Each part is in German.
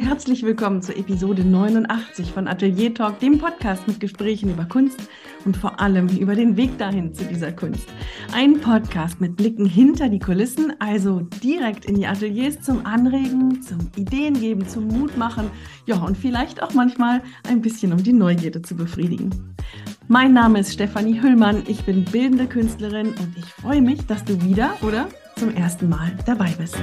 und herzlich willkommen zur Episode 89 von Atelier Talk, dem Podcast mit Gesprächen über Kunst und vor allem über den Weg dahin zu dieser Kunst. Ein Podcast mit Blicken hinter die Kulissen, also direkt in die Ateliers zum Anregen, zum Ideengeben, zum Mutmachen, ja und vielleicht auch manchmal ein bisschen um die Neugierde zu befriedigen. Mein Name ist Stefanie Hüllmann, ich bin bildende Künstlerin und ich freue mich, dass du wieder oder zum ersten Mal dabei bist.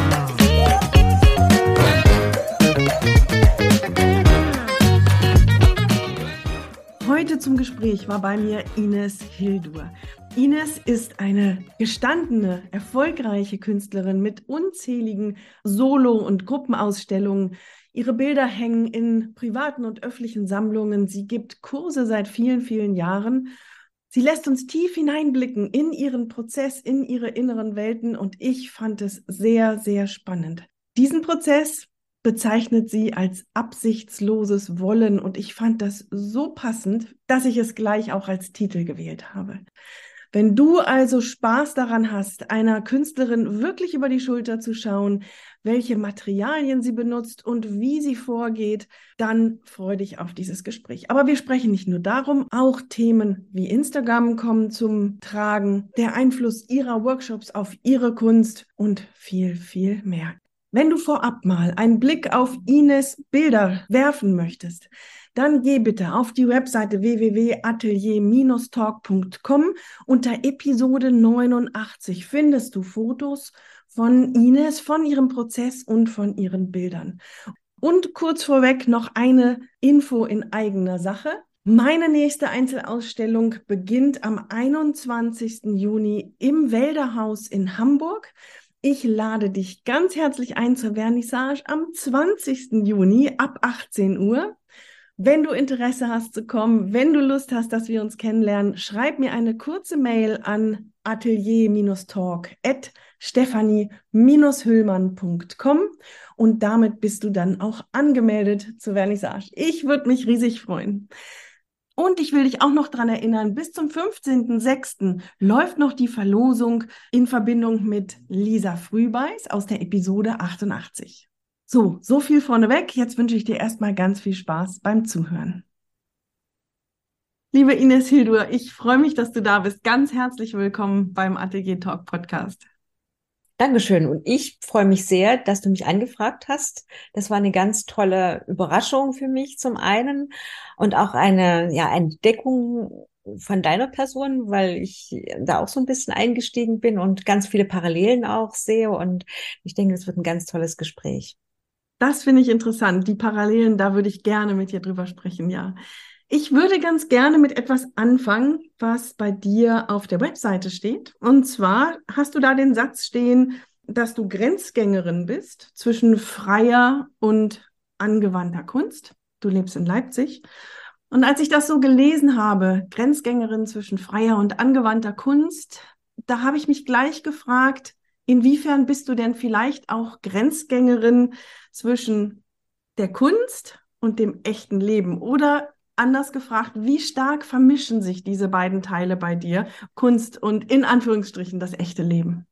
Heute zum Gespräch war bei mir Ines Hildur. Ines ist eine gestandene, erfolgreiche Künstlerin mit unzähligen Solo- und Gruppenausstellungen. Ihre Bilder hängen in privaten und öffentlichen Sammlungen. Sie gibt Kurse seit vielen, vielen Jahren. Sie lässt uns tief hineinblicken in ihren Prozess, in ihre inneren Welten und ich fand es sehr, sehr spannend. Diesen Prozess bezeichnet sie als absichtsloses Wollen und ich fand das so passend, dass ich es gleich auch als Titel gewählt habe. Wenn du also Spaß daran hast, einer Künstlerin wirklich über die Schulter zu schauen, welche Materialien sie benutzt und wie sie vorgeht, dann freu dich auf dieses Gespräch. Aber wir sprechen nicht nur darum, auch Themen wie Instagram kommen zum Tragen, der Einfluss ihrer Workshops auf ihre Kunst und viel, viel mehr. Wenn du vorab mal einen Blick auf Ines Bilder werfen möchtest, dann geh bitte auf die Webseite www.atelier-talk.com. Unter Episode 89 findest du Fotos von Ines, von ihrem Prozess und von ihren Bildern. Und kurz vorweg noch eine Info in eigener Sache. Meine nächste Einzelausstellung beginnt am 21. Juni im Wälderhaus in Hamburg. Ich lade dich ganz herzlich ein zur Vernissage am 20. Juni ab 18 Uhr. Wenn du Interesse hast zu kommen, wenn du Lust hast, dass wir uns kennenlernen, schreib mir eine kurze Mail an atelier-talk@stefanie-hüllmann.com und damit bist du dann auch angemeldet zur Vernissage. Ich würde mich riesig freuen. Und ich will dich auch noch daran erinnern, bis zum 15.06. läuft noch die Verlosung in Verbindung mit Lisa Frühbeis aus der Episode 88. So viel vorneweg. Jetzt wünsche ich dir erstmal ganz viel Spaß beim Zuhören. Liebe Ines Hildur, ich freue mich, dass du da bist. Ganz herzlich willkommen beim Atelier Talk Podcast. Dankeschön. Und ich freue mich sehr, dass du mich angefragt hast. Das war eine ganz tolle Überraschung für mich zum einen und auch eine Entdeckung von deiner Person, weil ich da auch so ein bisschen eingestiegen bin und ganz viele Parallelen auch sehe. Und ich denke, es wird ein ganz tolles Gespräch. Das finde ich interessant. Die Parallelen, da würde ich gerne mit dir drüber sprechen, ja. Ich würde ganz gerne mit etwas anfangen, was bei dir auf der Webseite steht. Und zwar hast du da den Satz stehen, dass du Grenzgängerin bist zwischen freier und angewandter Kunst. Du lebst in Leipzig. Und als ich das so gelesen habe, Grenzgängerin zwischen freier und angewandter Kunst, da habe ich mich gleich gefragt, inwiefern bist du denn vielleicht auch Grenzgängerin zwischen der Kunst und dem echten Leben? Oder anders gefragt, wie stark vermischen sich diese beiden Teile bei dir, Kunst und in Anführungsstrichen das echte Leben?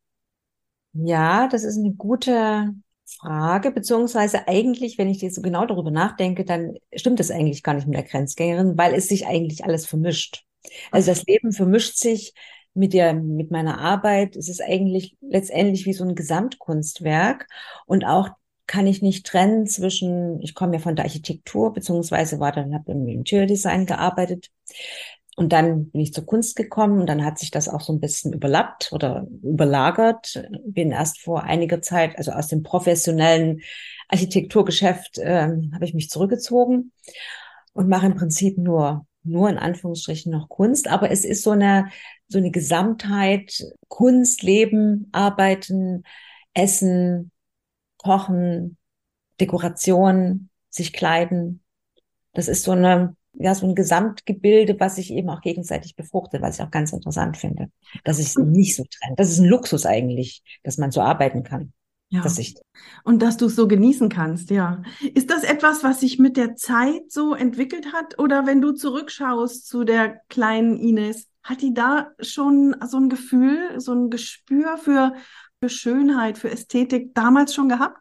Ja, das ist eine gute Frage, beziehungsweise eigentlich, wenn ich jetzt so genau darüber nachdenke, dann stimmt es eigentlich gar nicht mit der Grenzgängerin, weil es sich eigentlich alles vermischt. Also das Leben vermischt sich mit meiner Arbeit. Es ist eigentlich letztendlich wie so ein Gesamtkunstwerk und auch kann ich nicht trennen zwischen, ich komme ja von der Architektur, beziehungsweise habe im Interiordesign gearbeitet. Und dann bin ich zur Kunst gekommen und dann hat sich das auch so ein bisschen überlappt oder überlagert. Bin erst vor einiger Zeit, also aus dem professionellen Architekturgeschäft, habe ich mich zurückgezogen und mache im Prinzip nur in Anführungsstrichen noch Kunst. Aber es ist so eine Gesamtheit: Kunst, Leben, Arbeiten, Essen, Kochen, Dekoration, sich kleiden. Das ist so ein Gesamtgebilde, was sich eben auch gegenseitig befruchtet, was ich auch ganz interessant finde. Dass ich es nicht so trenne. Das ist ein Luxus eigentlich, dass man so arbeiten kann. Ja, und dass du es so genießen kannst, ja. Ist das etwas, was sich mit der Zeit so entwickelt hat? Oder wenn du zurückschaust zu der kleinen Ines, hat die da schon so ein Gefühl, so ein Gespür für Schönheit, für Ästhetik damals schon gehabt?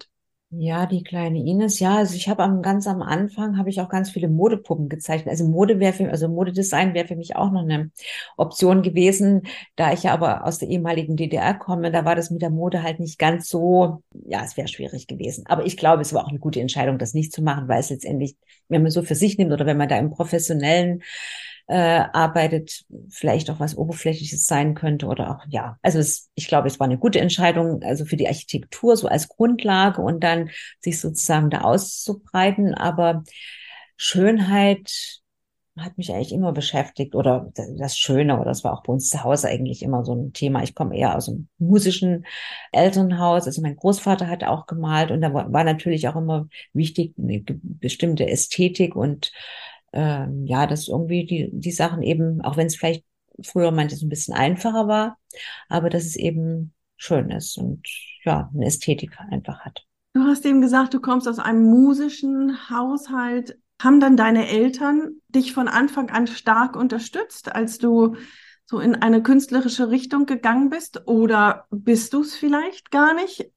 Ja, die kleine Ines, ja, also ich habe ganz am Anfang habe ich auch ganz viele Modepuppen gezeichnet. Also also Modedesign wäre für mich auch noch eine Option gewesen, da ich ja aber aus der ehemaligen DDR komme, da war das mit der Mode halt nicht ganz so, ja, es wäre schwierig gewesen. Aber ich glaube, es war auch eine gute Entscheidung, das nicht zu machen, weil es letztendlich, wenn man so für sich nimmt oder wenn man da im professionellen arbeitet, vielleicht auch was Oberflächliches sein könnte oder auch, ja, also ich glaube, es war eine gute Entscheidung, also für die Architektur so als Grundlage und dann sich sozusagen da auszubreiten, aber Schönheit hat mich eigentlich immer beschäftigt oder das Schöne, oder das war auch bei uns zu Hause eigentlich immer so ein Thema. Ich komme eher aus einem musischen Elternhaus, also mein Großvater hat auch gemalt und da war natürlich auch immer wichtig eine bestimmte Ästhetik und ja, dass irgendwie die Sachen eben, auch wenn es vielleicht früher manches ein bisschen einfacher war, aber dass es eben schön ist und ja, eine Ästhetik einfach hat. Du hast eben gesagt, du kommst aus einem musischen Haushalt. Haben dann deine Eltern dich von Anfang an stark unterstützt, als du so in eine künstlerische Richtung gegangen bist? Oder bist du es vielleicht gar nicht?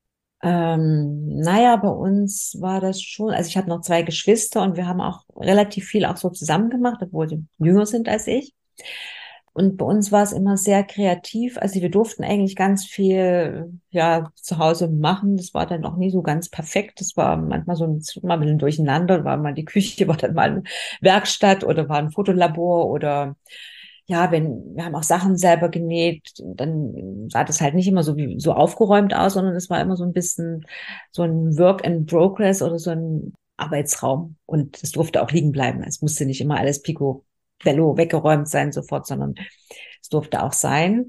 Naja, bei uns war das schon, also ich habe noch zwei Geschwister und wir haben auch relativ viel auch so zusammen gemacht, obwohl sie jünger sind als ich. Und bei uns war es immer sehr kreativ. Also wir durften eigentlich ganz viel ja zu Hause machen. Das war dann auch nie so ganz perfekt. Das war manchmal mal ein bisschen durcheinander. War mal die Küche, war dann mal eine Werkstatt oder war ein Fotolabor oder ja, wir haben auch Sachen selber genäht, dann sah das halt nicht immer so aufgeräumt aus, sondern es war immer so ein bisschen so ein Work in Progress oder so ein Arbeitsraum. Und es durfte auch liegen bleiben. Es musste nicht immer alles picobello weggeräumt sein sofort, sondern es durfte auch sein.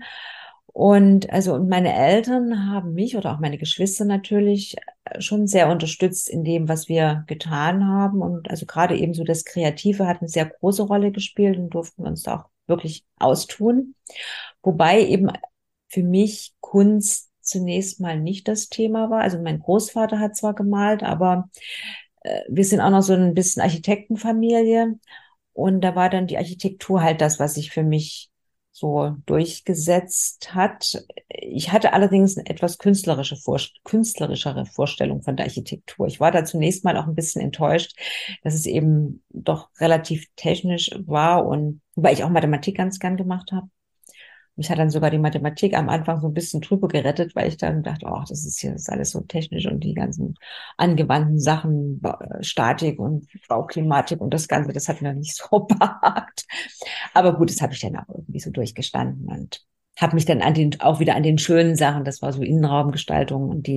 Und meine Eltern haben mich oder auch meine Geschwister natürlich schon sehr unterstützt in dem, was wir getan haben. Und also gerade eben so das Kreative hat eine sehr große Rolle gespielt und durften wir uns da auch wirklich austun. Wobei eben für mich Kunst zunächst mal nicht das Thema war. Also mein Großvater hat zwar gemalt, aber wir sind auch noch so ein bisschen Architektenfamilie. Und da war dann die Architektur halt das, was sich für mich so durchgesetzt hat. Ich hatte allerdings eine etwas künstlerischere Vorstellung von der Architektur. Ich war da zunächst mal auch ein bisschen enttäuscht, dass es eben doch relativ technisch war und weil ich auch Mathematik ganz gern gemacht habe. Mich hat dann sogar die Mathematik am Anfang so ein bisschen drüber gerettet, weil ich dann dachte, oh, das ist alles so technisch und die ganzen angewandten Sachen, Statik und Bauklimatik und das Ganze, das hat mir nicht so behagt. Aber gut, das habe ich dann auch irgendwie so durchgestanden und habe mich dann auch wieder an den schönen Sachen, das war so Innenraumgestaltung und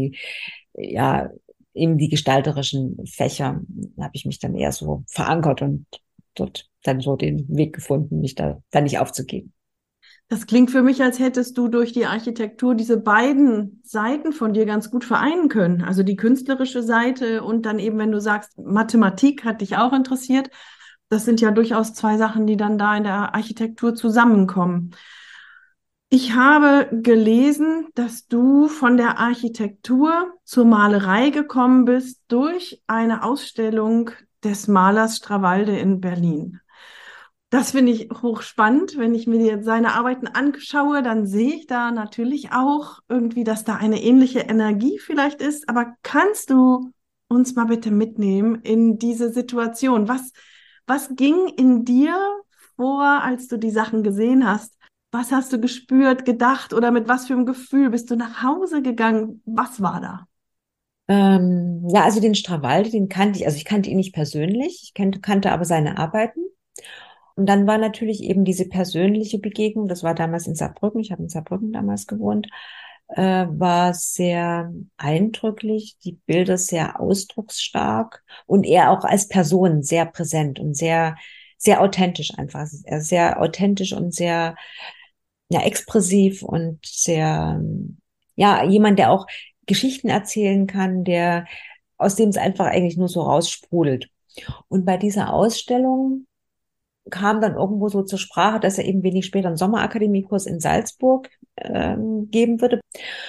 ja, eben die gestalterischen Fächer, habe ich mich dann eher so verankert und dort dann so den Weg gefunden, mich da dann nicht aufzugeben. Das klingt für mich, als hättest du durch die Architektur diese beiden Seiten von dir ganz gut vereinen können. Also die künstlerische Seite und dann eben, wenn du sagst, Mathematik hat dich auch interessiert. Das sind ja durchaus zwei Sachen, die dann da in der Architektur zusammenkommen. Ich habe gelesen, dass du von der Architektur zur Malerei gekommen bist durch eine Ausstellung des Malers Strawalde in Berlin. Das finde ich hochspannend. Wenn ich mir jetzt seine Arbeiten anschaue, dann sehe ich da natürlich auch irgendwie, dass da eine ähnliche Energie vielleicht ist. Aber kannst du uns mal bitte mitnehmen in diese Situation? Was ging in dir vor, als du die Sachen gesehen hast? Was hast du gespürt, gedacht oder mit was für einem Gefühl bist du nach Hause gegangen? Was war da? Ja, also den Strawaldi, den kannte ich, also ich kannte ihn nicht persönlich, kannte aber seine Arbeiten. Und dann war natürlich eben diese persönliche Begegnung, das war damals in Saarbrücken, ich habe in Saarbrücken damals gewohnt, war sehr eindrücklich, die Bilder sehr ausdrucksstark und er auch als Person sehr präsent und sehr authentisch einfach. Er ist sehr authentisch und sehr, ja, expressiv und sehr, ja, jemand, der auch Geschichten erzählen kann, aus dem es einfach eigentlich nur so raussprudelt. Und bei dieser Ausstellung kam dann irgendwo so zur Sprache, dass er eben wenig später einen Sommerakademiekurs in Salzburg geben würde.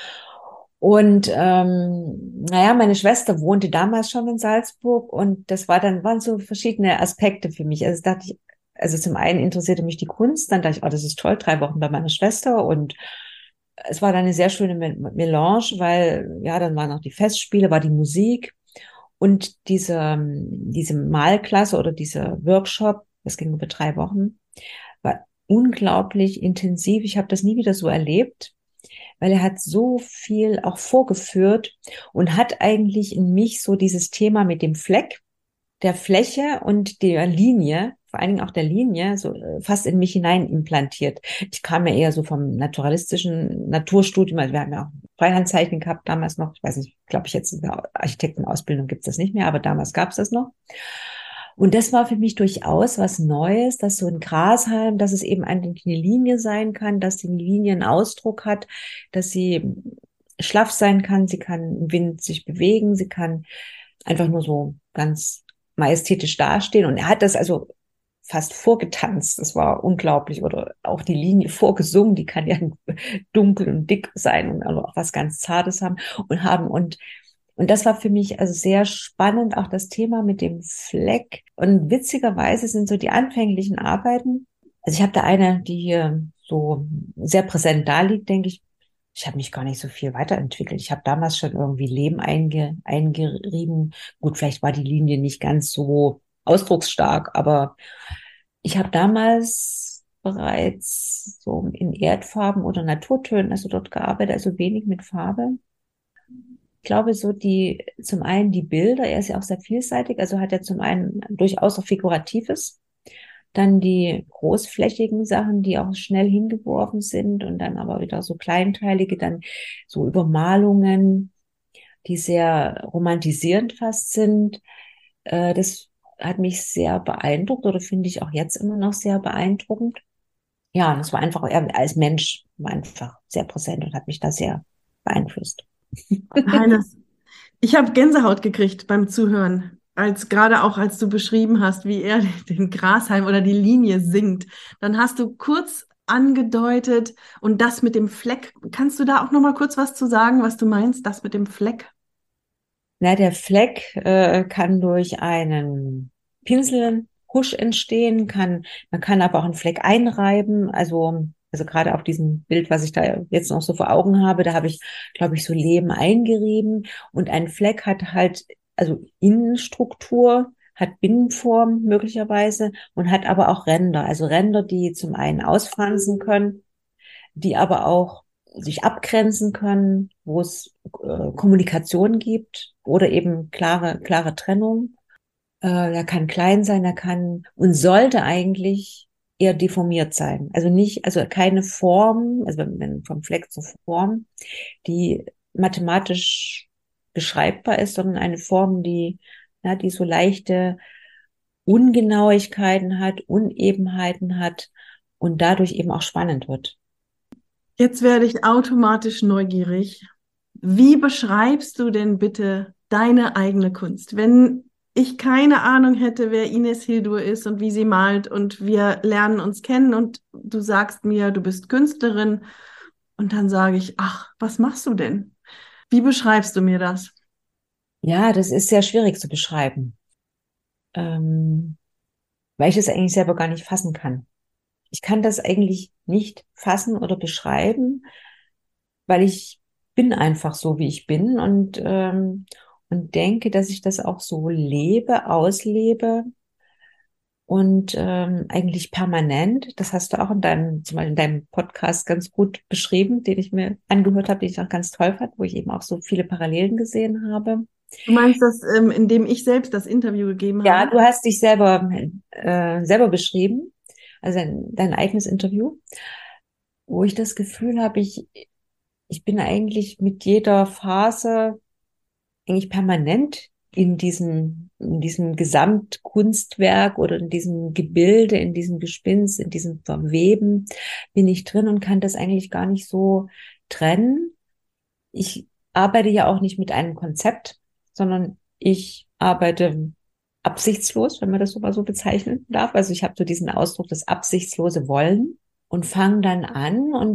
Und naja, meine Schwester wohnte damals schon in Salzburg und waren so verschiedene Aspekte für mich. Also dachte ich, also zum einen interessierte mich die Kunst, dann dachte ich, oh, das ist toll, 3 Wochen bei meiner Schwester und es war dann eine sehr schöne Melange, weil ja, dann waren noch die Festspiele, war die Musik Und diese Malklasse oder dieser Workshop, das ging über 3 Wochen, war unglaublich intensiv. Ich habe das nie wieder so erlebt, weil er hat so viel auch vorgeführt und hat eigentlich in mich so dieses Thema mit dem Fleck, der Fläche und der Linie, vor allen Dingen auch der Linie, so fast in mich hinein implantiert. Ich kam ja eher so vom naturalistischen Naturstudium, also wir haben ja auch Freihandzeichnen gehabt damals noch. Ich weiß nicht, glaube ich, jetzt in der Architektenausbildung gibt es das nicht mehr, aber damals gab es das noch. Und das war für mich durchaus was Neues, dass so ein Grashalm, dass es eben eigentlich eine Linie sein kann, dass die Linie einen Ausdruck hat, dass sie schlaff sein kann, sie kann im Wind sich bewegen, sie kann einfach nur so ganz majestätisch dastehen. Und er hat das also fast vorgetanzt. Das war unglaublich. Oder auch die Linie vorgesungen, die kann ja dunkel und dick sein und also auch was ganz Zartes haben. Und das war für mich also sehr spannend, auch das Thema mit dem Fleck. Und witzigerweise sind so die anfänglichen Arbeiten, also ich habe da eine, die hier so sehr präsent da liegt, denke ich. Ich habe mich gar nicht so viel weiterentwickelt. Ich habe damals schon irgendwie Lehm eingerieben. Gut, vielleicht war die Linie nicht ganz so ausdrucksstark, aber ich habe damals bereits so in Erdfarben oder Naturtönen, also dort gearbeitet, also wenig mit Farbe. Ich glaube, so zum einen die Bilder, er ist ja auch sehr vielseitig, also hat er zum einen durchaus auch Figuratives, dann die großflächigen Sachen, die auch schnell hingeworfen sind und dann aber wieder so kleinteilige, dann so Übermalungen, die sehr romantisierend fast sind. Das hat mich sehr beeindruckt oder finde ich auch jetzt immer noch sehr beeindruckend. Ja, das war einfach, er als Mensch war einfach sehr präsent und hat mich da sehr beeinflusst. Heines, ich habe Gänsehaut gekriegt beim Zuhören, gerade auch als du beschrieben hast, wie er den Grashalm oder die Linie singt. Dann hast du kurz angedeutet und das mit dem Fleck. Kannst du da auch noch mal kurz was zu sagen, was du meinst, das mit dem Fleck? Na, der Fleck kann durch einen Pinselhusch entstehen, man kann aber auch einen Fleck einreiben. Also gerade auf diesem Bild, was ich da jetzt noch so vor Augen habe, da habe ich, glaube ich, so Lehm eingerieben. Und ein Fleck hat halt, also Innenstruktur, hat Binnenform möglicherweise und hat aber auch Ränder. Also Ränder, die zum einen ausfransen können, die aber auch sich abgrenzen können, wo es Kommunikation gibt oder eben klare Trennung. Er kann klein sein, er kann und sollte eigentlich eher deformiert sein. Also nicht, also keine Form, also wenn vom Fleck zur Form, die mathematisch beschreibbar ist, sondern eine Form, die so leichte Ungenauigkeiten hat, Unebenheiten hat und dadurch eben auch spannend wird. Jetzt werde ich automatisch neugierig. Wie beschreibst du denn bitte deine eigene Kunst? Wenn ich keine Ahnung hätte, wer Ines Hildur ist und wie sie malt und wir lernen uns kennen und du sagst mir, du bist Künstlerin und dann sage ich, ach, was machst du denn? Wie beschreibst du mir das? Ja, das ist sehr schwierig zu beschreiben, ähm, weil ich es eigentlich selber gar nicht fassen kann. Ich kann das eigentlich nicht fassen oder beschreiben, weil ich bin einfach so, wie ich bin und denke, dass ich das auch so lebe, auslebe und eigentlich permanent. Das hast du auch zum Beispiel in deinem Podcast ganz gut beschrieben, den ich mir angehört habe, den ich auch ganz toll fand, wo ich eben auch so viele Parallelen gesehen habe. Du meinst das, indem ich selbst das Interview gegeben Ja, habe? du hast dich selber beschrieben, also dein eigenes Interview, wo ich das Gefühl habe, ich bin eigentlich mit jeder Phase eigentlich permanent in diesem Gesamtkunstwerk oder in diesem Gebilde, in diesem Gespinst, in diesem Verweben bin ich drin und kann das eigentlich gar nicht so trennen. Ich arbeite ja auch nicht mit einem Konzept, sondern ich arbeite absichtslos, wenn man das so mal so bezeichnen darf. Also ich habe so diesen Ausdruck, das absichtslose Wollen und fange dann an und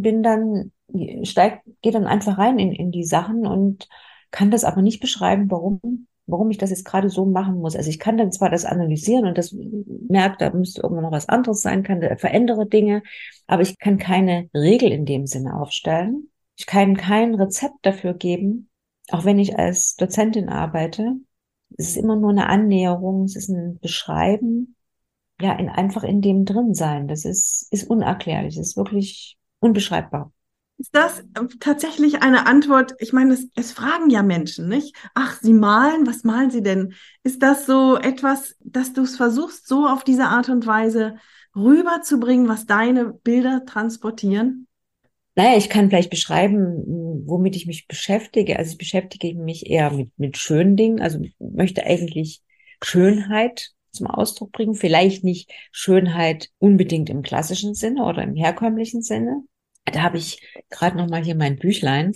gehe dann einfach rein in die Sachen und kann das aber nicht beschreiben, warum ich das jetzt gerade so machen muss. Also ich kann dann zwar das analysieren und das merkt, da müsste irgendwann noch was anderes sein, verändere Dinge, aber ich kann keine Regel in dem Sinne aufstellen. Ich kann kein Rezept dafür geben, auch wenn ich als Dozentin arbeite. Es ist immer nur eine Annäherung, es ist ein Beschreiben, ja, einfach in dem drin sein. Das ist unerklärlich, das ist wirklich unbeschreibbar. Ist das tatsächlich eine Antwort? Ich meine, es fragen ja Menschen, nicht? Ach, Sie malen, was malen Sie denn? Ist das so etwas, dass du es versuchst, so auf diese Art und Weise rüberzubringen, was deine Bilder transportieren? Naja, ich kann vielleicht beschreiben, womit ich mich beschäftige. Also ich beschäftige mich eher mit schönen Dingen. Also möchte eigentlich Schönheit zum Ausdruck bringen. Vielleicht nicht Schönheit unbedingt im klassischen Sinne oder im herkömmlichen Sinne. Da habe ich gerade noch mal hier mein Büchlein.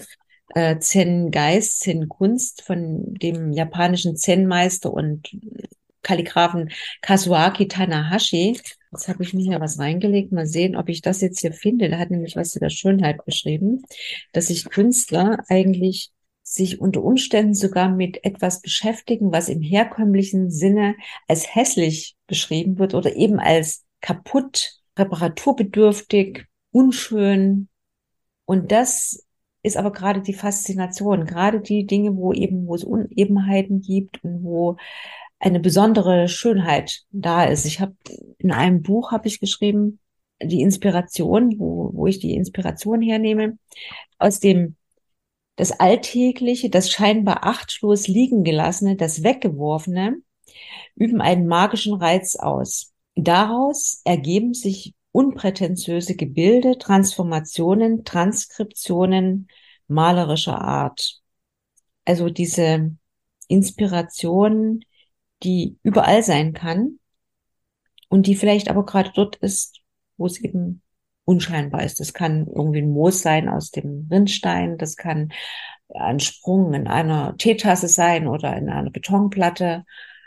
Zen Geist, Zen Kunst von dem japanischen Zen-Meister und Kalligraphen Kazuaki Tanahashi. Jetzt habe ich mir hier was reingelegt. Mal sehen, ob ich das jetzt hier finde. Der hat nämlich was zu der Schönheit beschrieben, dass sich Künstler eigentlich sich unter Umständen sogar mit etwas beschäftigen, was im herkömmlichen Sinne als hässlich beschrieben wird oder eben als kaputt, reparaturbedürftig, unschön. Und das ist aber gerade die Faszination, gerade die Dinge, wo es Unebenheiten gibt und wo eine besondere Schönheit da ist. Ich habe in einem Buch habe ich geschrieben, die Inspiration, wo ich die Inspiration hernehme, aus dem das Alltägliche, das scheinbar achtlos liegen gelassene, das Weggeworfene, üben einen magischen Reiz aus. Daraus ergeben sich unprätentiöse Gebilde, Transformationen, Transkriptionen malerischer Art. Also diese Inspiration, die überall sein kann und die vielleicht aber gerade dort ist, wo es eben unscheinbar ist. Das kann irgendwie ein Moos sein aus dem Rinnstein, das kann ein Sprung in einer Teetasse sein oder in einer Betonplatte.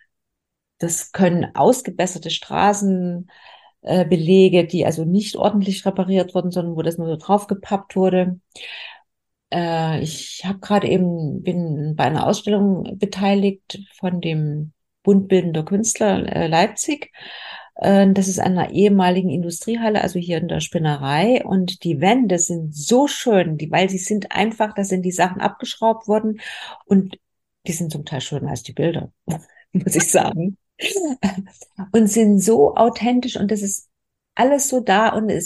Das können ausgebesserte Straßenbelege, Belege, die also nicht ordentlich repariert wurden, sondern wo das nur so draufgepappt wurde. Ich habe gerade eben, bin bei einer Ausstellung beteiligt von dem Bund Bildender Künstler Leipzig. Das ist an einer ehemaligen Industriehalle, also hier in der Spinnerei. Und die Wände sind so schön, weil sie sind einfach, da sind die Sachen abgeschraubt worden und die sind zum Teil schöner als die Bilder, muss ich sagen. Und sind so authentisch und das ist alles so da und es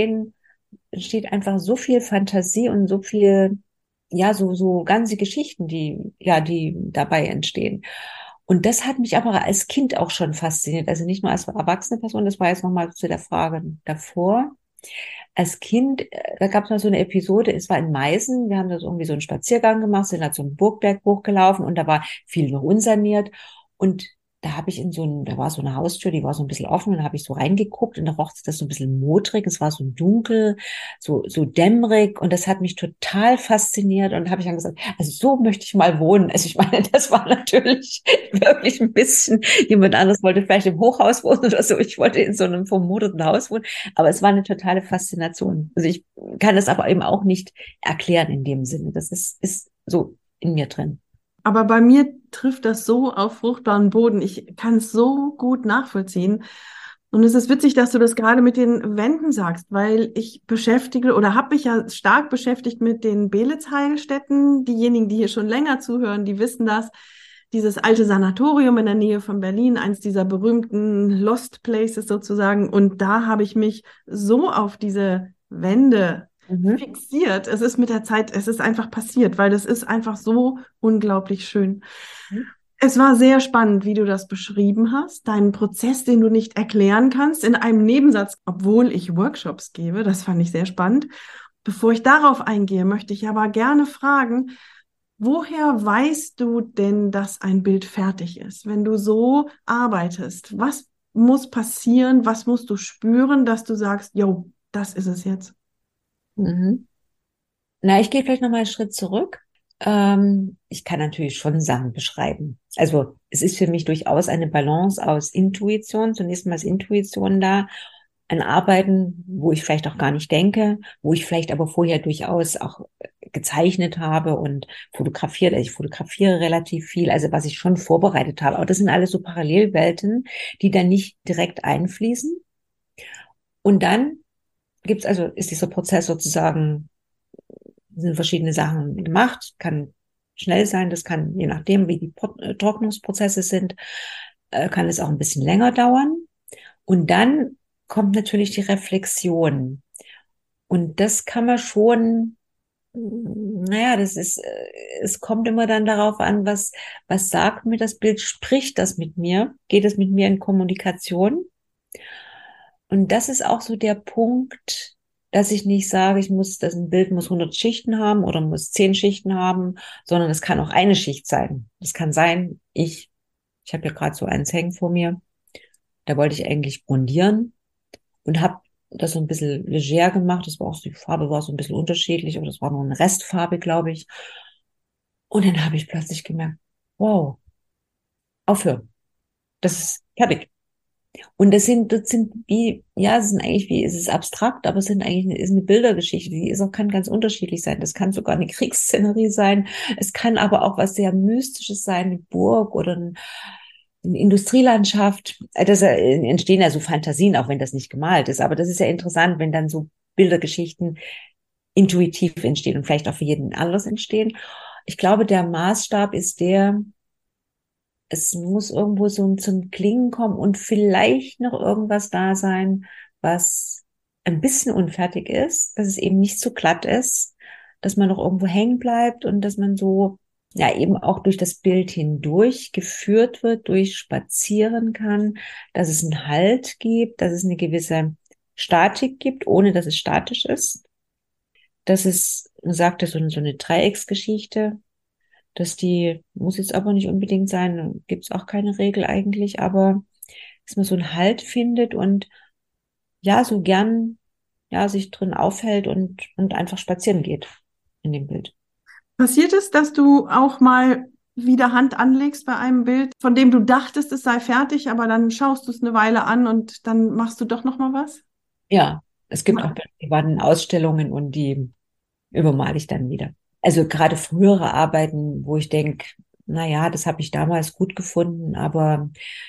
entsteht einfach so viel Fantasie und so viel, ja, so ganze Geschichten, die dabei entstehen. Und das hat mich aber als Kind auch schon fasziniert. Also nicht nur als erwachsene Person, das war jetzt nochmal zu der Frage davor. Als Kind, da gab es mal so eine Episode, es war in Meißen, wir haben da so irgendwie so einen Spaziergang gemacht, sind da zum Burgberg hochgelaufen und da war viel noch unsaniert. Und da habe ich da war so eine Haustür, die war so ein bisschen offen und da habe ich so reingeguckt und da roch das so ein bisschen modrig, es war so dunkel, so dämmerig und das hat mich total fasziniert und habe ich dann gesagt, also so möchte ich mal wohnen. Also ich meine, das war natürlich wirklich ein bisschen, jemand anderes wollte vielleicht im Hochhaus wohnen oder so, ich wollte in so einem vermodderten Haus wohnen, aber es war eine totale Faszination. Also ich kann das aber eben auch nicht erklären in dem Sinne, ist so in mir drin. Aber bei mir trifft das so auf fruchtbaren Boden. Ich kann es so gut nachvollziehen. Und es ist witzig, dass du das gerade mit den Wänden sagst, weil ich beschäftige oder habe mich ja stark beschäftigt mit den Beelitz-Heilstätten. Diejenigen, die hier schon länger zuhören, die wissen das. Dieses alte Sanatorium in der Nähe von Berlin, eins dieser berühmten Lost Places sozusagen. Und da habe ich mich so auf diese Wände Mhm. fixiert. Es ist mit der Zeit, es ist einfach passiert, weil das ist einfach so unglaublich schön. Es war sehr spannend, wie du das beschrieben hast, deinen Prozess, den du nicht erklären kannst, in einem Nebensatz, obwohl ich Workshops gebe. Das fand ich sehr spannend. Bevor ich darauf eingehe, möchte ich aber gerne fragen, woher weißt du denn, dass ein Bild fertig ist? Wenn du so arbeitest, was muss passieren? Was musst du spüren, dass du sagst, jo, das ist es jetzt? Mhm. Na, ich gehe vielleicht noch mal einen Schritt zurück. Ich kann natürlich schon Sachen beschreiben. Also es ist für mich durchaus eine Balance aus Intuition. Zunächst mal ist Intuition da, ein Arbeiten, wo ich vielleicht auch gar nicht denke, wo ich vielleicht aber vorher durchaus auch gezeichnet habe und fotografiert. Also ich fotografiere relativ viel, also was ich schon vorbereitet habe. Aber das sind alles so Parallelwelten, die dann nicht direkt einfließen. Und dann ist dieser Prozess sozusagen, sind verschiedene Sachen gemacht, kann schnell sein, das kann, je nachdem, wie die Trocknungsprozesse sind, kann es auch ein bisschen länger dauern. Und dann kommt natürlich die Reflexion. Und das kann man schon, naja, es kommt immer dann darauf an, was sagt mir das Bild? Spricht das mit mir? Geht es mit mir in Kommunikation? Und das ist auch so der Punkt, dass ich nicht sage, das ein Bild muss 100 Schichten haben oder muss 10 Schichten haben, sondern es kann auch eine Schicht sein. Es kann sein, ich habe ja gerade so eins hängen vor mir, da wollte ich eigentlich grundieren und habe das so ein bisschen leger gemacht. Das war auch, die Farbe war so ein bisschen unterschiedlich, aber das war nur eine Restfarbe, glaube ich. Und dann habe ich plötzlich gemerkt, wow, aufhören. Das ist fertig. Und das sind wie, ja, es sind eigentlich wie, es ist abstrakt, aber es sind eigentlich, ist eine Bildergeschichte, die ist auch, kann ganz unterschiedlich sein. Das kann sogar eine Kriegsszenerie sein. Es kann aber auch was sehr Mystisches sein, eine Burg oder eine Industrielandschaft. Das entstehen ja so Fantasien, auch wenn das nicht gemalt ist. Aber das ist ja interessant, wenn dann so Bildergeschichten intuitiv entstehen und vielleicht auch für jeden anders entstehen. Ich glaube, der Maßstab ist es muss irgendwo so zum Klingen kommen und vielleicht noch irgendwas da sein, was ein bisschen unfertig ist, dass es eben nicht zu glatt ist, dass man noch irgendwo hängen bleibt und dass man so, ja, eben auch durch das Bild hindurch geführt wird, durchspazieren kann, dass es einen Halt gibt, dass es eine gewisse Statik gibt, ohne dass es statisch ist, dass es, man sagt, so eine Dreiecksgeschichte, dass die, muss jetzt aber nicht unbedingt sein, gibt es auch keine Regel eigentlich, aber dass man so einen Halt findet und ja, so gern, ja, sich drin aufhält und einfach spazieren geht in dem Bild. Passiert es, dass du auch mal wieder Hand anlegst bei einem Bild, von dem du dachtest, es sei fertig, aber dann schaust du es eine Weile an und dann machst du doch noch mal was? Ja, es gibt auch Bilder, die waren in Ausstellungen und die übermale ich dann wieder. Also gerade frühere Arbeiten, wo ich denke, na ja, das habe ich damals gut gefunden, aber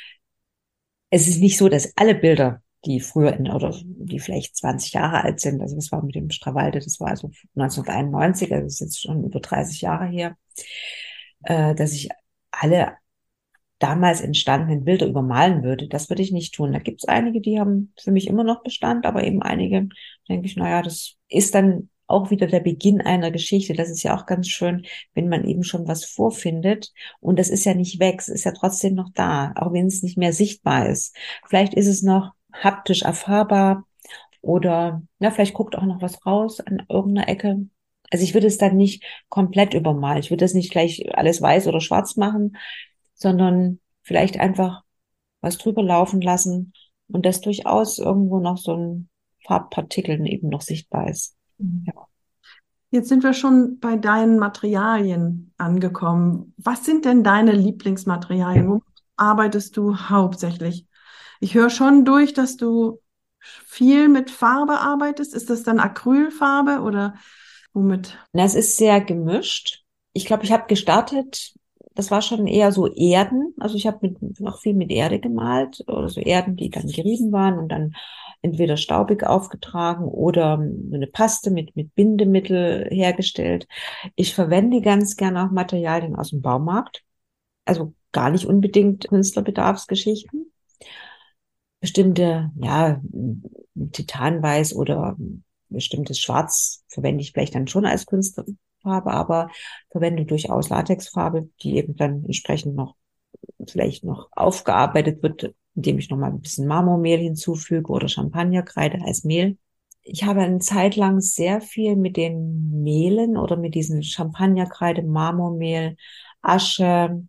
es ist nicht so, dass alle Bilder, die früher oder die vielleicht 20 Jahre alt sind, also das war mit dem Strawalde, das war also 1991, also das ist jetzt schon über 30 Jahre her, dass ich alle damals entstandenen Bilder übermalen würde. Das würde ich nicht tun. Da gibt es einige, die haben für mich immer noch Bestand, aber eben einige, denke ich, naja, das ist dann auch wieder der Beginn einer Geschichte. Das ist ja auch ganz schön, wenn man eben schon was vorfindet und das ist ja nicht weg, es ist ja trotzdem noch da, auch wenn es nicht mehr sichtbar ist. Vielleicht ist es noch haptisch erfahrbar oder ja, vielleicht guckt auch noch was raus an irgendeiner Ecke. Also ich würde es dann nicht komplett übermalen. Ich würde das nicht gleich alles weiß oder schwarz machen, sondern vielleicht einfach was drüber laufen lassen und dass durchaus irgendwo noch so ein Farbpartikel eben noch sichtbar ist. Ja. Jetzt sind wir schon bei deinen Materialien angekommen. Was sind denn deine Lieblingsmaterialien? Womit arbeitest du hauptsächlich? Ich höre schon durch, dass du viel mit Farbe arbeitest. Ist das dann Acrylfarbe oder womit? Na, es ist sehr gemischt. Ich glaube, ich habe gestartet, das war schon eher so Erden. Also ich habe noch viel mit Erde gemalt oder so Erden, die dann gerieben waren und dann entweder staubig aufgetragen oder so eine Paste mit Bindemittel hergestellt. Ich verwende ganz gerne auch Materialien aus dem Baumarkt. Also gar nicht unbedingt Künstlerbedarfsgeschichten. Bestimmte, ja, Titanweiß oder bestimmtes Schwarz verwende ich vielleicht dann schon als Kunstfarbe, aber verwende durchaus Latexfarbe, die eben dann entsprechend noch vielleicht noch aufgearbeitet wird, indem ich noch mal ein bisschen Marmormehl hinzufüge oder Champagnerkreide als Mehl. Ich habe eine Zeit lang sehr viel mit den Mehlen oder mit diesen Champagnerkreide, Marmormehl, Asche,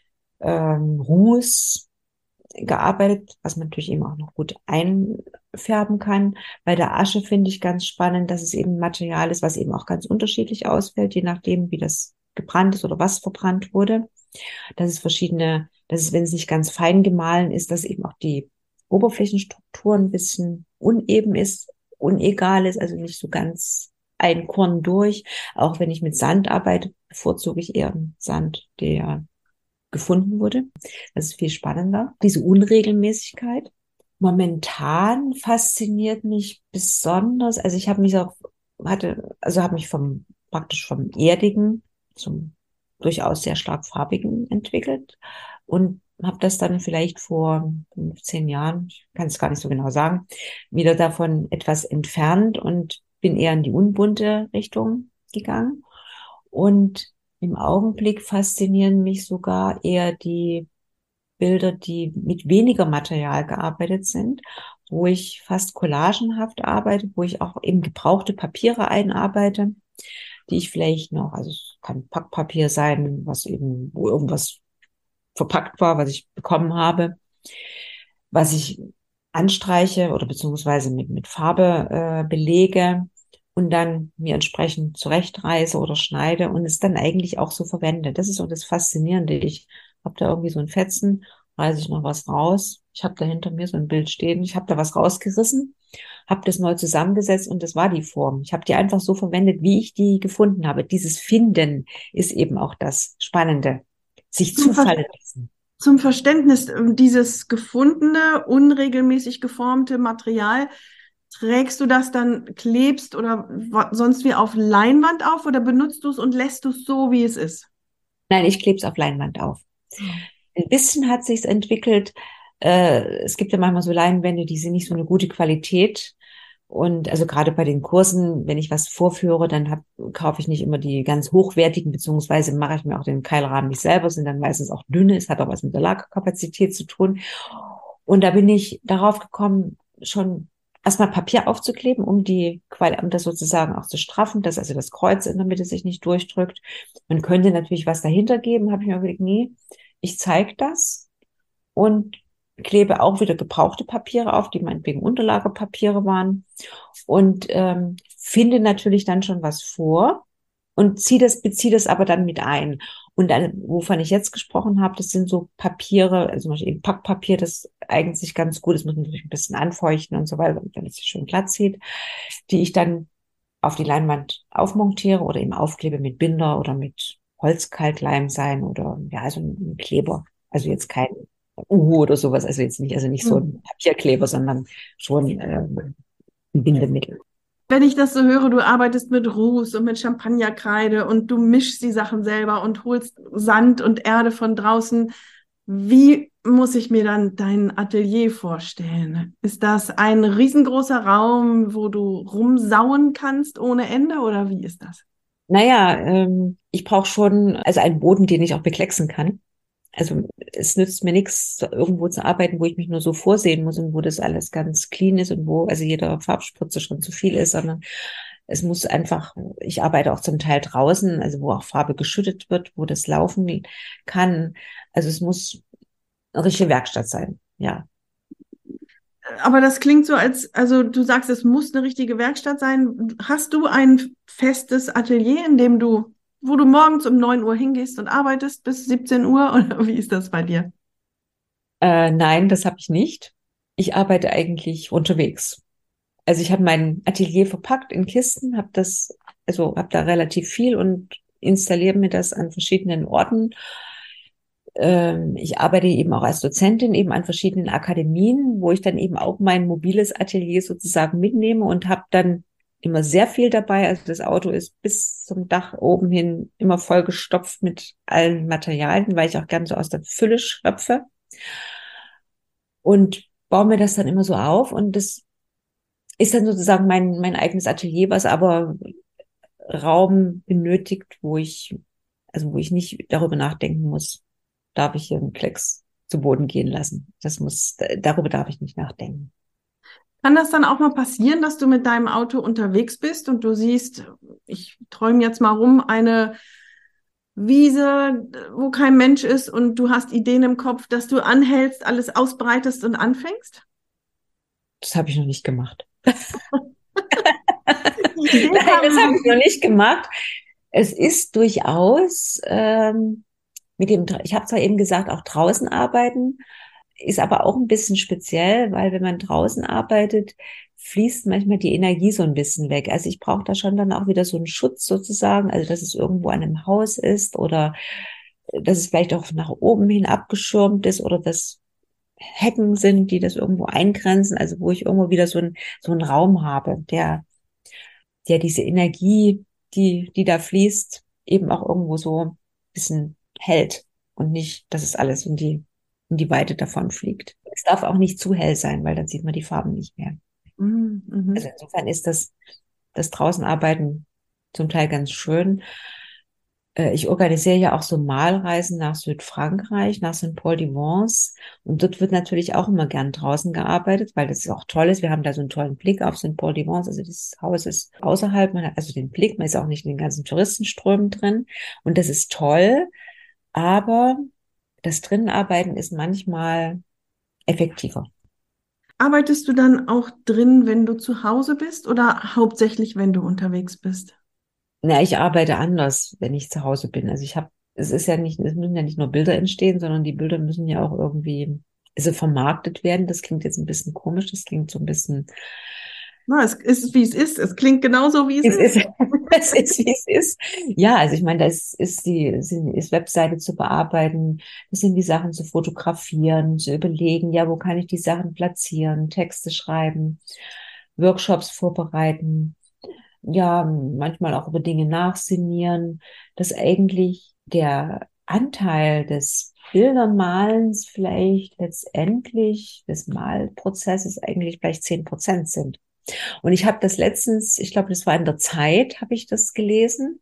Ruß gearbeitet, was man natürlich eben auch noch gut einfärben kann. Bei der Asche finde ich ganz spannend, dass es eben ein Material ist, was eben auch ganz unterschiedlich ausfällt, je nachdem, wie das gebrannt ist oder was verbrannt wurde. Dass es verschiedene, dass es, wenn es nicht ganz fein gemahlen ist, dass eben auch die Oberflächenstruktur ein bisschen uneben ist, unegal ist, also nicht so ganz ein Korn durch. Auch wenn ich mit Sand arbeite, bevorzuge ich eher Sand, der gefunden wurde. Das ist viel spannender. Diese Unregelmäßigkeit. Momentan fasziniert mich besonders, also ich habe mich auch, habe mich praktisch vom Erdigen zum durchaus sehr stark farbigen entwickelt und habe das dann vielleicht vor 15 Jahren, ich kann es gar nicht so genau sagen, wieder davon etwas entfernt und bin eher in die unbunte Richtung gegangen. Und im Augenblick faszinieren mich sogar eher die Bilder, die mit weniger Material gearbeitet sind, wo ich fast collagenhaft arbeite, wo ich auch eben gebrauchte Papiere einarbeite, die ich vielleicht noch, also es kann Packpapier sein, was eben, wo irgendwas verpackt war, was ich bekommen habe, was ich anstreiche oder beziehungsweise mit Farbe belege und dann mir entsprechend zurechtreiße oder schneide und es dann eigentlich auch so verwende. Das ist so das Faszinierende. Ich habe da irgendwie so ein Fetzen, reiße ich noch was raus. Ich habe da hinter mir so ein Bild stehen. Ich habe da was rausgerissen, habe das neu zusammengesetzt und das war die Form. Ich habe die einfach so verwendet, wie ich die gefunden habe. Dieses Finden ist eben auch das Spannende. Sich Zum, Ver zufallen lassen. zum Verständnis, dieses gefundene, unregelmäßig geformte Material, trägst du das dann, klebst oder sonst wie auf Leinwand auf oder benutzt du es und lässt du es so, wie es ist? Nein, ich klebe es auf Leinwand auf. Ein bisschen hat sich's entwickelt. Es gibt ja manchmal so Leinwände, die sind nicht so eine gute Qualität. Und also gerade bei den Kursen, wenn ich was vorführe, dann kaufe ich nicht immer die ganz hochwertigen, beziehungsweise mache ich mir auch den Keilrahmen nicht selber, sind dann meistens auch dünne. Es hat auch was mit der Lagerkapazität zu tun. Und da bin ich darauf gekommen, schon erstmal Papier aufzukleben, um das sozusagen auch zu straffen, dass also das Kreuz in der Mitte sich nicht durchdrückt. Man könnte natürlich was dahinter geben, habe ich mir überlegt, nee, ich zeige das und klebe auch wieder gebrauchte Papiere auf, die meinetwegen Unterlagepapiere waren und finde natürlich dann schon was vor und beziehe das aber dann mit ein. Und dann, wovon ich jetzt gesprochen habe, das sind so Papiere, also zum Beispiel eben Packpapier, das eignet sich ganz gut, das muss man natürlich ein bisschen anfeuchten und so weiter, damit es sich schön glatt zieht, die ich dann auf die Leinwand aufmontiere oder eben aufklebe mit Binder oder mit Holzkalkleim sein oder ja, also ein Kleber. Also jetzt kein Uhu oder sowas, also nicht so ein Papierkleber, sondern schon ein Bindemittel. Wenn ich das so höre, du arbeitest mit Ruß und mit Champagnerkreide und du mischst die Sachen selber und holst Sand und Erde von draußen. Wie muss ich mir dann dein Atelier vorstellen? Ist das ein riesengroßer Raum, wo du rumsauen kannst ohne Ende oder wie ist das? Naja, ich brauche schon, also einen Boden, den ich auch beklecksen kann. Also es nützt mir nichts, irgendwo zu arbeiten, wo ich mich nur so vorsehen muss und wo das alles ganz clean ist und wo also jeder Farbspritze schon zu viel ist, sondern es muss einfach, ich arbeite auch zum Teil draußen, also wo auch Farbe geschüttet wird, wo das laufen kann. Also es muss eine richtige Werkstatt sein, ja. Aber das klingt so, also du sagst, es muss eine richtige Werkstatt sein. Hast du ein festes Atelier, wo du morgens um 9 Uhr hingehst und arbeitest bis 17 Uhr oder wie ist das bei dir? Nein, das habe ich nicht. Ich arbeite eigentlich unterwegs. Also ich habe mein Atelier verpackt in Kisten, habe da relativ viel und installiere mir das an verschiedenen Orten. Ich arbeite eben auch als Dozentin eben an verschiedenen Akademien, wo ich dann eben auch mein mobiles Atelier sozusagen mitnehme und habe dann immer sehr viel dabei. Also das Auto ist bis zum Dach oben hin immer vollgestopft mit allen Materialien, weil ich auch gerne so aus der Fülle schöpfe und baue mir das dann immer so auf und das ist dann sozusagen mein eigenes Atelier, was aber Raum benötigt, wo ich nicht darüber nachdenken muss, darf ich hier einen Klecks zu Boden gehen lassen. Darüber darf ich nicht nachdenken. Kann das dann auch mal passieren, dass du mit deinem Auto unterwegs bist und du siehst, ich träume jetzt mal rum, eine Wiese, wo kein Mensch ist und du hast Ideen im Kopf, dass du anhältst, alles ausbreitest und anfängst? Das habe ich noch nicht gemacht. Die Idee Nein, das habe kam. ich noch nicht gemacht. Es ist durchaus ich habe zwar eben gesagt, auch draußen arbeiten, ist aber auch ein bisschen speziell, weil wenn man draußen arbeitet, fließt manchmal die Energie so ein bisschen weg. Also ich brauche da schon dann auch wieder so einen Schutz sozusagen, also dass es irgendwo an einem Haus ist oder dass es vielleicht auch nach oben hin abgeschirmt ist oder dass Hecken sind, die das irgendwo eingrenzen, also wo ich irgendwo wieder so einen Raum habe, der diese Energie, die da fließt, eben auch irgendwo so bisschen hält und nicht, dass es alles in die Weite davon fliegt. Es darf auch nicht zu hell sein, weil dann sieht man die Farben nicht mehr. Also Mhm. insofern ist das draußen arbeiten zum Teil ganz schön. Ich organisiere ja auch so Malreisen nach Südfrankreich, nach Saint-Paul-de-Vence. Und dort wird natürlich auch immer gern draußen gearbeitet, weil das auch toll ist. Wir haben da so einen tollen Blick auf Saint-Paul-de-Vence. Also das Haus ist außerhalb, man hat also den Blick, man ist auch nicht in den ganzen Touristenströmen drin. Und das ist toll. Aber das Drinnenarbeiten ist manchmal effektiver. Arbeitest du dann auch drin, wenn du zu Hause bist oder hauptsächlich, wenn du unterwegs bist? Na, ich arbeite anders, wenn ich zu Hause bin. Also es ist ja nicht, es müssen ja nicht nur Bilder entstehen, sondern die Bilder müssen ja auch irgendwie, also vermarktet werden. Das klingt jetzt ein bisschen komisch, das klingt so ein bisschen, Na, es ist, wie es ist. Es klingt genauso, wie es es ist. ist, es ist, wie es ist. Ja, also ich meine, ist Webseite zu bearbeiten, das sind die Sachen zu fotografieren, zu überlegen, ja, wo kann ich die Sachen platzieren, Texte schreiben, Workshops vorbereiten. Ja, manchmal auch über Dinge nachsinnieren, dass eigentlich der Anteil des Bildermalens vielleicht letztendlich des Malprozesses eigentlich vielleicht 10% sind. Und ich habe das letztens, ich glaube, das war in der Zeit, habe ich das gelesen.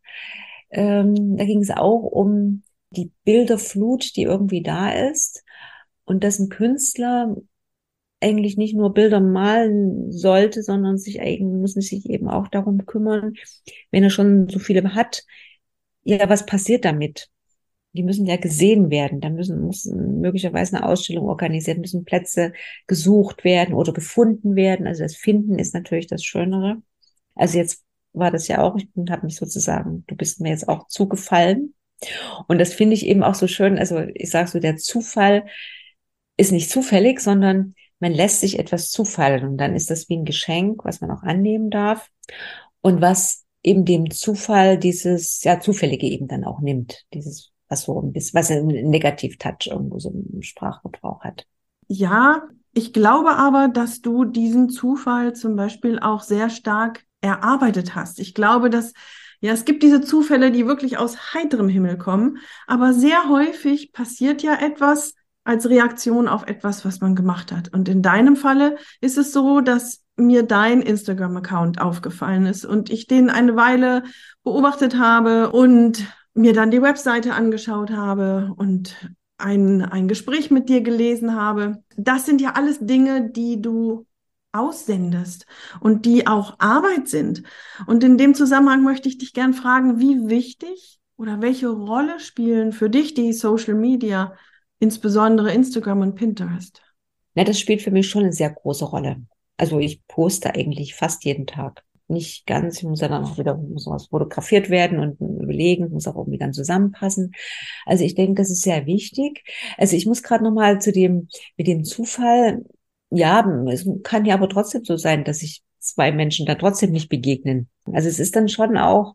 Da ging es auch um die Bilderflut, die irgendwie da ist. Und dass ein Künstler eigentlich nicht nur Bilder malen sollte, sondern muss sich eben auch darum kümmern, wenn er schon so viele hat, ja, was passiert damit? Die müssen ja gesehen werden. Da muss möglicherweise eine Ausstellung organisiert, müssen Plätze gesucht werden oder gefunden werden. Also das Finden ist natürlich das Schönere. Also jetzt war das ja auch, ich habe mich sozusagen, du bist mir jetzt auch zugefallen. Und das finde ich eben auch so schön. Also ich sage so, der Zufall ist nicht zufällig, sondern man lässt sich etwas zufallen und dann ist das wie ein Geschenk, was man auch annehmen darf und was eben dem Zufall dieses, ja, Zufällige eben dann auch nimmt, dieses, was so ein bisschen, was einen Negativ-Touch irgendwo so im Sprachgebrauch hat. Ja, ich glaube aber, dass du diesen Zufall zum Beispiel auch sehr stark erarbeitet hast. Ich glaube, dass, ja, es gibt diese Zufälle, die wirklich aus heiterem Himmel kommen, aber sehr häufig passiert ja etwas als Reaktion auf etwas, was man gemacht hat. Und in deinem Falle ist es so, dass mir dein Instagram-Account aufgefallen ist und ich den eine Weile beobachtet habe und mir dann die Webseite angeschaut habe und ein Gespräch mit dir gelesen habe. Das sind ja alles Dinge, die du aussendest und die auch Arbeit sind. Und in dem Zusammenhang möchte ich dich gern fragen, wie wichtig oder welche Rolle spielen für dich die Social Media, insbesondere Instagram und Pinterest? Ja, das spielt für mich schon eine sehr große Rolle. Also ich poste eigentlich fast jeden Tag. Nicht ganz, ich muss ja dann auch wieder, muss was fotografiert werden und überlegen, muss auch irgendwie dann zusammenpassen. Also ich denke, das ist sehr wichtig. Also ich muss gerade noch mal mit dem Zufall, ja, es kann ja aber trotzdem so sein, dass sich zwei Menschen da trotzdem nicht begegnen. Also es ist dann schon auch,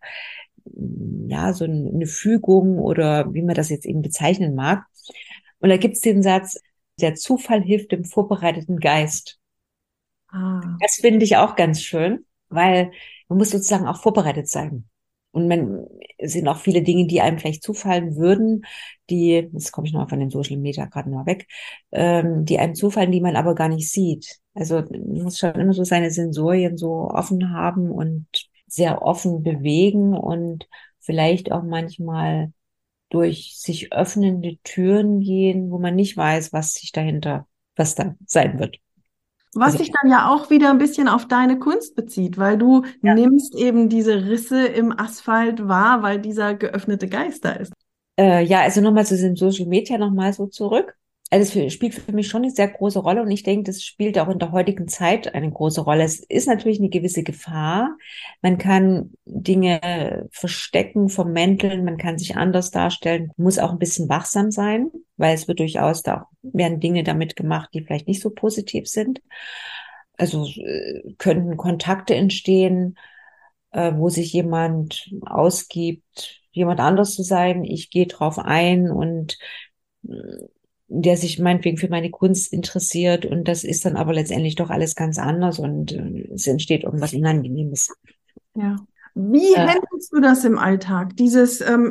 ja, so eine Fügung oder wie man das jetzt eben bezeichnen mag. Und da gibt's den Satz, der Zufall hilft dem vorbereiteten Geist. Ah, Das finde ich auch ganz schön, weil man muss sozusagen auch vorbereitet sein. Und es sind auch viele Dinge, die einem vielleicht zufallen würden, jetzt komme ich noch mal von den Social Media gerade mal weg, die einem zufallen, die man aber gar nicht sieht. Also man muss schon immer so seine Sensorien so offen haben und sehr offen bewegen und vielleicht auch manchmal durch sich öffnende Türen gehen, wo man nicht weiß, was da sein wird. was Also sich dann ja auch wieder ein bisschen auf deine Kunst bezieht, weil du nimmst eben diese Risse im Asphalt wahr, weil dieser geöffnete Geist da ist. ja, also nochmal zu diesem Social Media nochmal so zurück. Also es spielt für mich schon eine sehr große Rolle und ich denke, das spielt auch in der heutigen Zeit eine große Rolle. Es ist natürlich eine gewisse Gefahr. Man kann Dinge verstecken, vermänteln, man kann sich anders darstellen, muss auch ein bisschen wachsam sein, weil es wird durchaus da werden Dinge damit gemacht, die vielleicht nicht so positiv sind. Also könnten Kontakte entstehen, wo sich jemand ausgibt, jemand anders zu sein. Ich gehe drauf ein und äh, der sich meinetwegen für meine Kunst interessiert und das ist dann aber letztendlich doch alles ganz anders und es entsteht irgendwas Unangenehmes. Ja. Wie Äh, handelst du das im Alltag?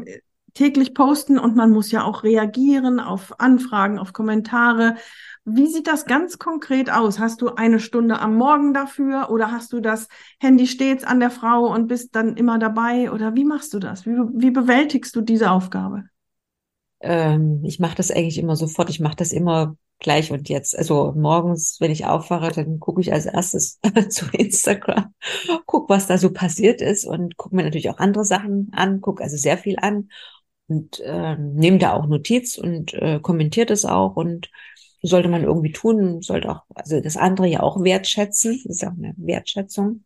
täglich posten und man muss ja auch reagieren auf Anfragen, auf Kommentare. Wie sieht das ganz konkret aus? Hast du eine Stunde am Morgen dafür oder hast du das Handy stets an der Frau und bist dann immer dabei? Oder wie machst du das? Wie bewältigst du diese Aufgabe? Ich mache das eigentlich immer sofort. Ich mache das immer gleich und jetzt. Also morgens, wenn ich aufwache, dann gucke ich als erstes zu Instagram, gucke, was da so passiert ist und gucke mir natürlich auch andere Sachen an, gucke also sehr viel an und nehme da auch Notiz und kommentiere das auch und sollte man irgendwie tun, sollte auch, also das andere ja auch wertschätzen. Das ist ja auch eine Wertschätzung.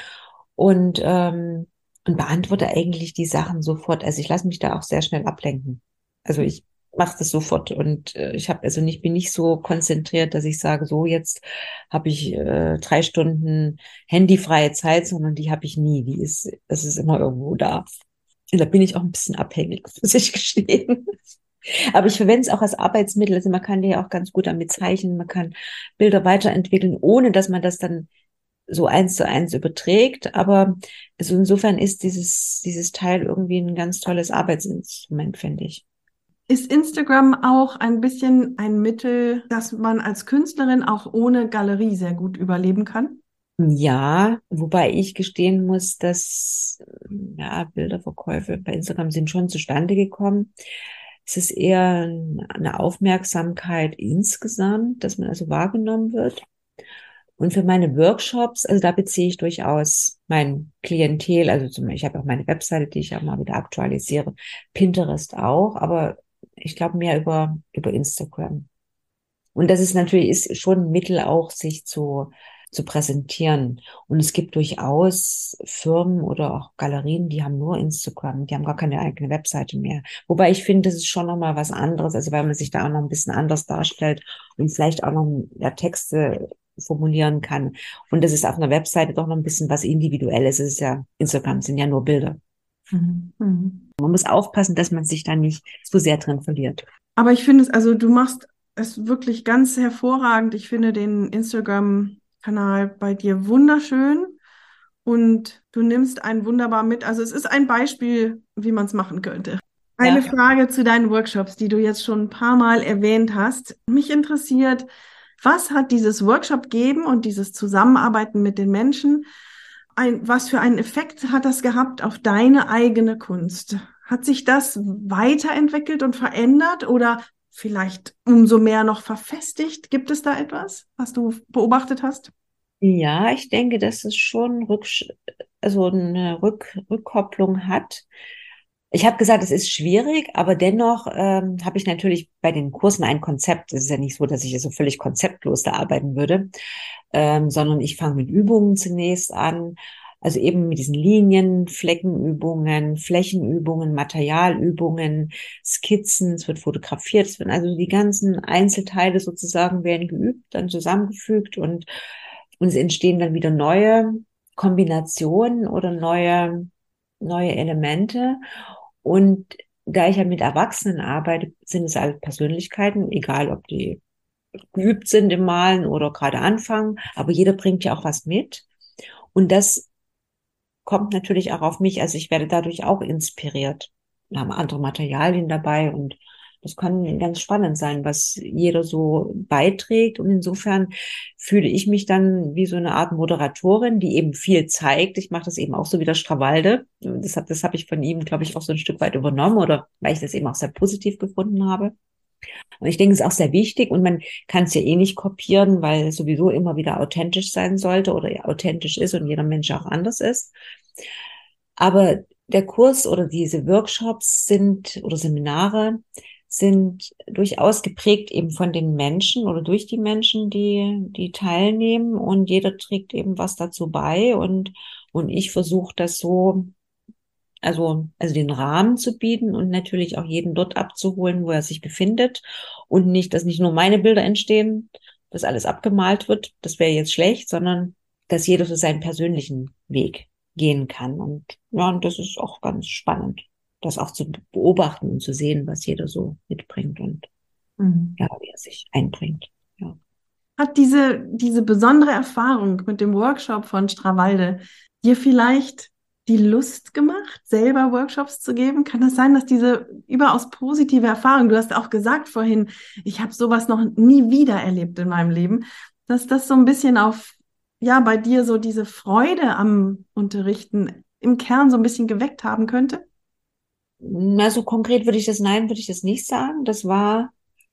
Und beantworte eigentlich die Sachen sofort. Also ich lasse mich da auch sehr schnell ablenken. Also ich mache das sofort und ich habe also nicht bin nicht so konzentriert, dass ich sage, so jetzt habe ich 3 Stunden handyfreie Zeit, sondern die habe ich nie. Das ist immer irgendwo da. Und da bin ich auch ein bisschen abhängig, muss ich gestehen. Aber ich verwende es auch als Arbeitsmittel. Also man kann ja auch ganz gut damit zeichnen, man kann Bilder weiterentwickeln, ohne dass man das dann so 1:1 überträgt. Aber also insofern ist dieses Teil irgendwie ein ganz tolles Arbeitsinstrument, finde ich. Ist Instagram auch ein bisschen ein Mittel, das man als Künstlerin auch ohne Galerie sehr gut überleben kann? Ja, wobei ich gestehen muss, dass ja, Bilderverkäufe bei Instagram sind schon zustande gekommen. Es ist eher eine Aufmerksamkeit insgesamt, dass man also wahrgenommen wird. Und für meine Workshops, also da beziehe ich durchaus mein Klientel, also ich habe auch meine Webseite, die ich auch mal wieder aktualisiere, Pinterest auch, aber ich glaube mehr über Instagram. Und das ist natürlich ist schon ein Mittel auch, sich zu präsentieren. Und es gibt durchaus Firmen oder auch Galerien, die haben nur Instagram, die haben gar keine eigene Webseite mehr. Wobei ich finde, das ist schon nochmal was anderes, also weil man sich da auch noch ein bisschen anders darstellt und vielleicht auch noch mehr Texte formulieren kann. Und das ist auf einer Webseite doch noch ein bisschen was Individuelles. Es ist ja, Instagram sind ja nur Bilder. Mhm. Mhm. Man muss aufpassen, dass man sich da nicht so sehr drin verliert. Aber ich finde es, also du machst es wirklich ganz hervorragend. Ich finde den Instagram-Kanal bei dir wunderschön und du nimmst einen wunderbar mit. Also es ist ein Beispiel, wie man es machen könnte. Eine Ja. Frage zu deinen Workshops, die du jetzt schon ein paar Mal erwähnt hast. Mich interessiert, was hat dieses Workshop geben und dieses Zusammenarbeiten mit den Menschen, was für einen Effekt hat das gehabt auf deine eigene Kunst? Hat sich das weiterentwickelt und verändert oder vielleicht umso mehr noch verfestigt? Gibt es da etwas, was du beobachtet hast? Ja, ich denke, dass es schon also eine Rückkopplung hat. Ich habe gesagt, es ist schwierig, aber dennoch habe ich natürlich bei den Kursen ein Konzept. Es ist ja nicht so, dass ich so völlig konzeptlos da arbeiten würde, sondern ich fange mit Übungen zunächst an. Also eben mit diesen Linien, Fleckenübungen, Flächenübungen, Materialübungen, Skizzen, es wird fotografiert, es werden also die ganzen Einzelteile sozusagen werden geübt, dann zusammengefügt und es entstehen dann wieder neue Kombinationen oder neue Elemente. Und da ich ja mit Erwachsenen arbeite, sind es alle Persönlichkeiten, egal ob die geübt sind im Malen oder gerade anfangen, aber jeder bringt ja auch was mit. Und das kommt natürlich auch auf mich, also ich werde dadurch auch inspiriert. Wir haben andere Materialien dabei und das kann ganz spannend sein, was jeder so beiträgt. Und insofern fühle ich mich dann wie so eine Art Moderatorin, die eben viel zeigt. Ich mache das eben auch so wie der Strawalde. Das hab ich von ihm, glaube ich, auch so ein Stück weit übernommen oder weil ich das eben auch sehr positiv gefunden habe. Und ich denke, es ist auch sehr wichtig und man kann es ja eh nicht kopieren, weil es sowieso immer wieder authentisch sein sollte oder ja authentisch ist und jeder Mensch auch anders ist. Aber der Kurs oder diese Workshops sind oder Seminare sind durchaus geprägt eben von den Menschen oder durch die Menschen, die teilnehmen und jeder trägt eben was dazu bei und ich versuche das so, also den Rahmen zu bieten und natürlich auch jeden dort abzuholen, wo er sich befindet und nicht, dass nicht nur meine Bilder entstehen, dass alles abgemalt wird, das wäre jetzt schlecht, sondern dass jeder so seinen persönlichen Weg gehen kann. Und ja, und das ist auch ganz spannend, das auch zu beobachten und zu sehen, was jeder so mitbringt und Mhm. ja, wie er sich einbringt. Ja. Hat diese besondere Erfahrung mit dem Workshop von Strawalde dir vielleicht die Lust gemacht, selber Workshops zu geben? Kann das sein, dass diese überaus positive Erfahrung, du hast auch gesagt vorhin, ich habe sowas noch nie wieder erlebt in meinem Leben, dass das so ein bisschen auf, ja, bei dir so diese Freude am Unterrichten im Kern so ein bisschen geweckt haben könnte? Na, so konkret würde ich das nicht sagen. Das war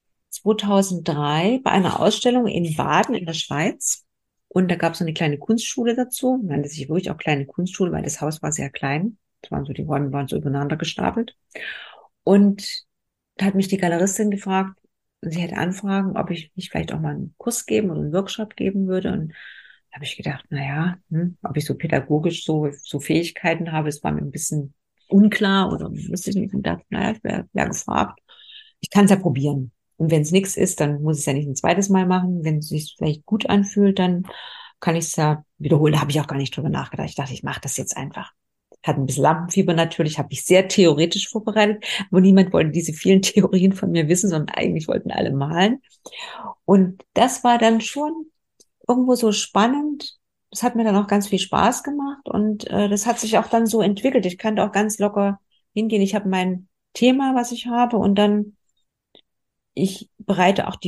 2003 bei einer Ausstellung in Baden in der Schweiz. Und da gab es so eine kleine Kunstschule dazu. Nannte sich wirklich auch kleine Kunstschule, weil das Haus war sehr klein. Die Räume waren so übereinander gestapelt. Und da hat mich die Galeristin gefragt, sie hätte Anfragen, ob ich nicht vielleicht auch mal einen Kurs geben oder einen Workshop geben würde. Und da habe ich gedacht, naja, ob ich so pädagogisch so Fähigkeiten habe, es war mir ein bisschen unklar oder wusste ich nicht. Und dachte, naja, ich wär gefragt. Ich kann es ja probieren. Und wenn es nichts ist, dann muss ich es ja nicht ein zweites Mal machen. Wenn es sich vielleicht gut anfühlt, dann kann ich es ja wiederholen. Da habe ich auch gar nicht drüber nachgedacht. Ich dachte, ich mache das jetzt einfach. Hat ein bisschen Lampenfieber natürlich, habe ich sehr theoretisch vorbereitet, aber niemand wollte diese vielen Theorien von mir wissen, sondern eigentlich wollten alle malen. Und das war dann schon irgendwo so spannend. Das hat mir dann auch ganz viel Spaß gemacht und das hat sich auch dann so entwickelt. Ich kann da auch ganz locker hingehen. Ich habe mein Thema, was ich habe, und dann ich bereite auch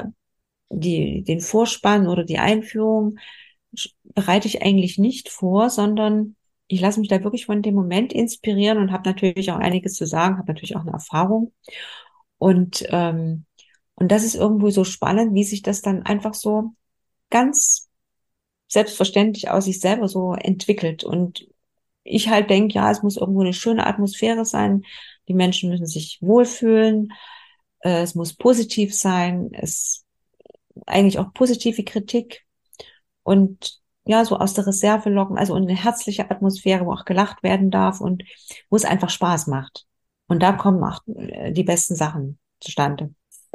den Vorspann oder die Einführung bereite ich eigentlich nicht vor, sondern ich lasse mich da wirklich von dem Moment inspirieren und habe natürlich auch einiges zu sagen, habe natürlich auch eine Erfahrung. Und, ähm, und das ist irgendwo so spannend, wie sich das dann einfach so ganz selbstverständlich aus sich selber so entwickelt. Und ich halt denke, ja, es muss irgendwo eine schöne Atmosphäre sein. Die Menschen müssen sich wohlfühlen. Es muss positiv sein. Es eigentlich auch positive Kritik und ja, so aus der Reserve locken, also eine herzliche Atmosphäre, wo auch gelacht werden darf und wo es einfach Spaß macht. Und da kommen auch die besten Sachen zustande.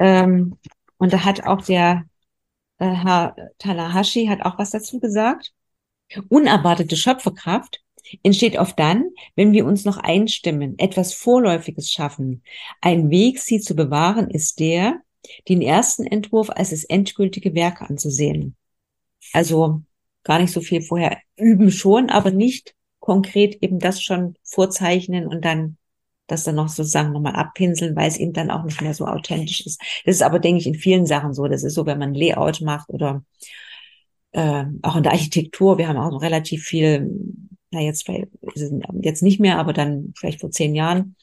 Und da hat auch der Herr Tanahashi hat auch was dazu gesagt. Unerwartete Schöpferkraft entsteht oft dann, wenn wir uns noch einstimmen, etwas Vorläufiges schaffen. Ein Weg, sie zu bewahren, ist der, den ersten Entwurf als das endgültige Werk anzusehen. Also gar nicht so viel vorher üben schon, aber nicht konkret eben das schon vorzeichnen und dann das dann noch sozusagen nochmal abpinseln, weil es eben dann auch nicht mehr so authentisch ist. Das ist aber, denke ich, in vielen Sachen so. Das ist so, wenn man Layout macht oder auch in der Architektur. Wir haben auch noch relativ viel, jetzt nicht mehr, aber dann vielleicht vor 10 Jahren,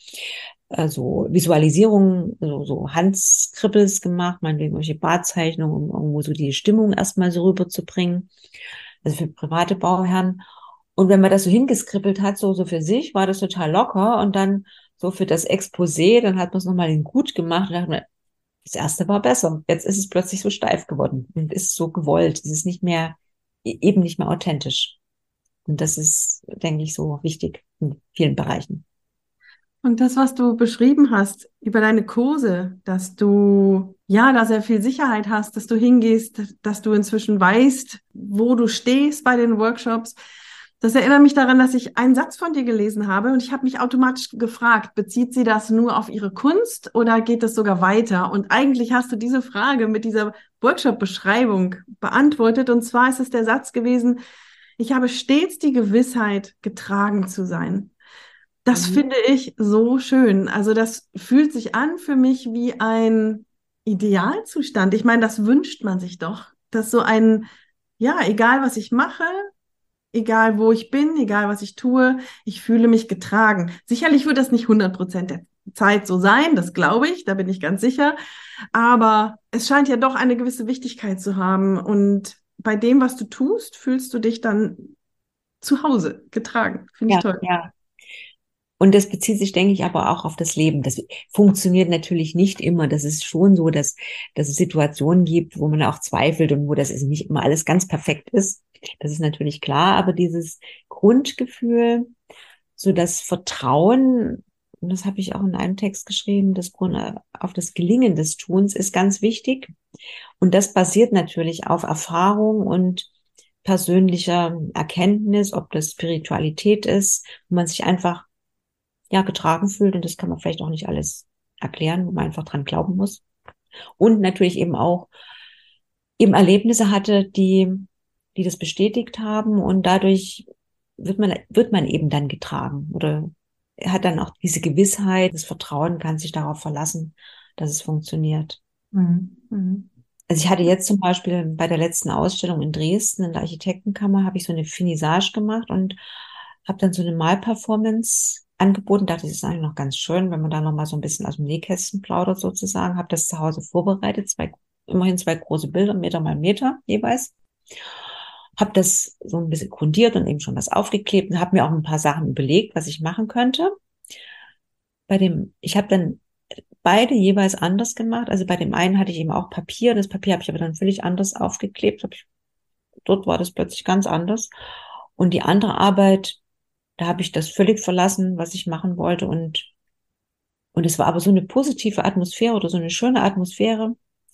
so Visualisierungen, so Handskribbels gemacht, meinetwegen irgendwelche Bartzeichnungen, um irgendwo so die Stimmung erstmal so rüberzubringen. Also für private Bauherren. Und wenn man das so hingeskribbelt hat, so für sich, war das total locker. Und dann so für das Exposé, dann hat man es nochmal in gut gemacht und dachte man, das erste war besser. Jetzt ist es plötzlich so steif geworden und ist so gewollt. Es ist nicht mehr, eben nicht mehr authentisch. Und das ist, denke ich, so wichtig in vielen Bereichen. Und das, was du beschrieben hast über deine Kurse, dass du ja da sehr viel Sicherheit hast, dass du hingehst, dass du inzwischen weißt, wo du stehst bei den Workshops. Das erinnert mich daran, dass ich einen Satz von dir gelesen habe und ich habe mich automatisch gefragt, bezieht sie das nur auf ihre Kunst oder geht es sogar weiter? Und eigentlich hast du diese Frage mit dieser Workshop-Beschreibung beantwortet. Und zwar ist es der Satz gewesen, ich habe stets die Gewissheit, getragen zu sein. Das Mhm. finde ich so schön. Also das fühlt sich an für mich wie ein Idealzustand. Ich meine, das wünscht man sich doch, dass so ein, ja, egal was ich mache, egal wo ich bin, egal was ich tue, ich fühle mich getragen. Sicherlich wird das nicht 100% der Zeit so sein, das glaube ich, da bin ich ganz sicher. Aber es scheint ja doch eine gewisse Wichtigkeit zu haben. Und bei dem, was du tust, fühlst du dich dann zu Hause getragen. Finde ich Ja, toll. ja. Und das bezieht sich, denke ich, aber auch auf das Leben. Das funktioniert natürlich nicht immer. Das ist schon so, dass es Situationen gibt, wo man auch zweifelt und wo das ist nicht immer alles ganz perfekt ist. Das ist natürlich klar, aber dieses Grundgefühl, so das Vertrauen, und das habe ich auch in einem Text geschrieben, das Grund auf das Gelingen des Tuns ist ganz wichtig. Und das basiert natürlich auf Erfahrung und persönlicher Erkenntnis, ob das Spiritualität ist, wo man sich einfach ja getragen fühlt, und das kann man vielleicht auch nicht alles erklären, wo man einfach dran glauben muss. Und natürlich eben auch eben Erlebnisse hatte, die das bestätigt haben, und dadurch wird man eben dann getragen oder er hat dann auch diese Gewissheit, das Vertrauen, kann sich darauf verlassen, dass es funktioniert. Mhm. Mhm. Also ich hatte jetzt zum Beispiel bei der letzten Ausstellung in Dresden in der Architektenkammer, habe ich so eine Finissage gemacht und habe dann so eine Malperformance angeboten. Dachte, das ist eigentlich noch ganz schön, wenn man da noch mal so ein bisschen aus dem Nähkästchen plaudert sozusagen. Habe das zu Hause vorbereitet, immerhin zwei große Bilder, Meter mal Meter jeweils. Habe das so ein bisschen grundiert und eben schon was aufgeklebt und habe mir auch ein paar Sachen überlegt, was ich machen könnte. Ich habe dann beide jeweils anders gemacht. Also bei dem einen hatte ich eben auch Papier. Das Papier habe ich aber dann völlig anders aufgeklebt. Dort war das plötzlich ganz anders. Und die andere Arbeit, da habe ich das völlig verlassen, was ich machen wollte. Und es war aber so eine positive Atmosphäre oder so eine schöne Atmosphäre,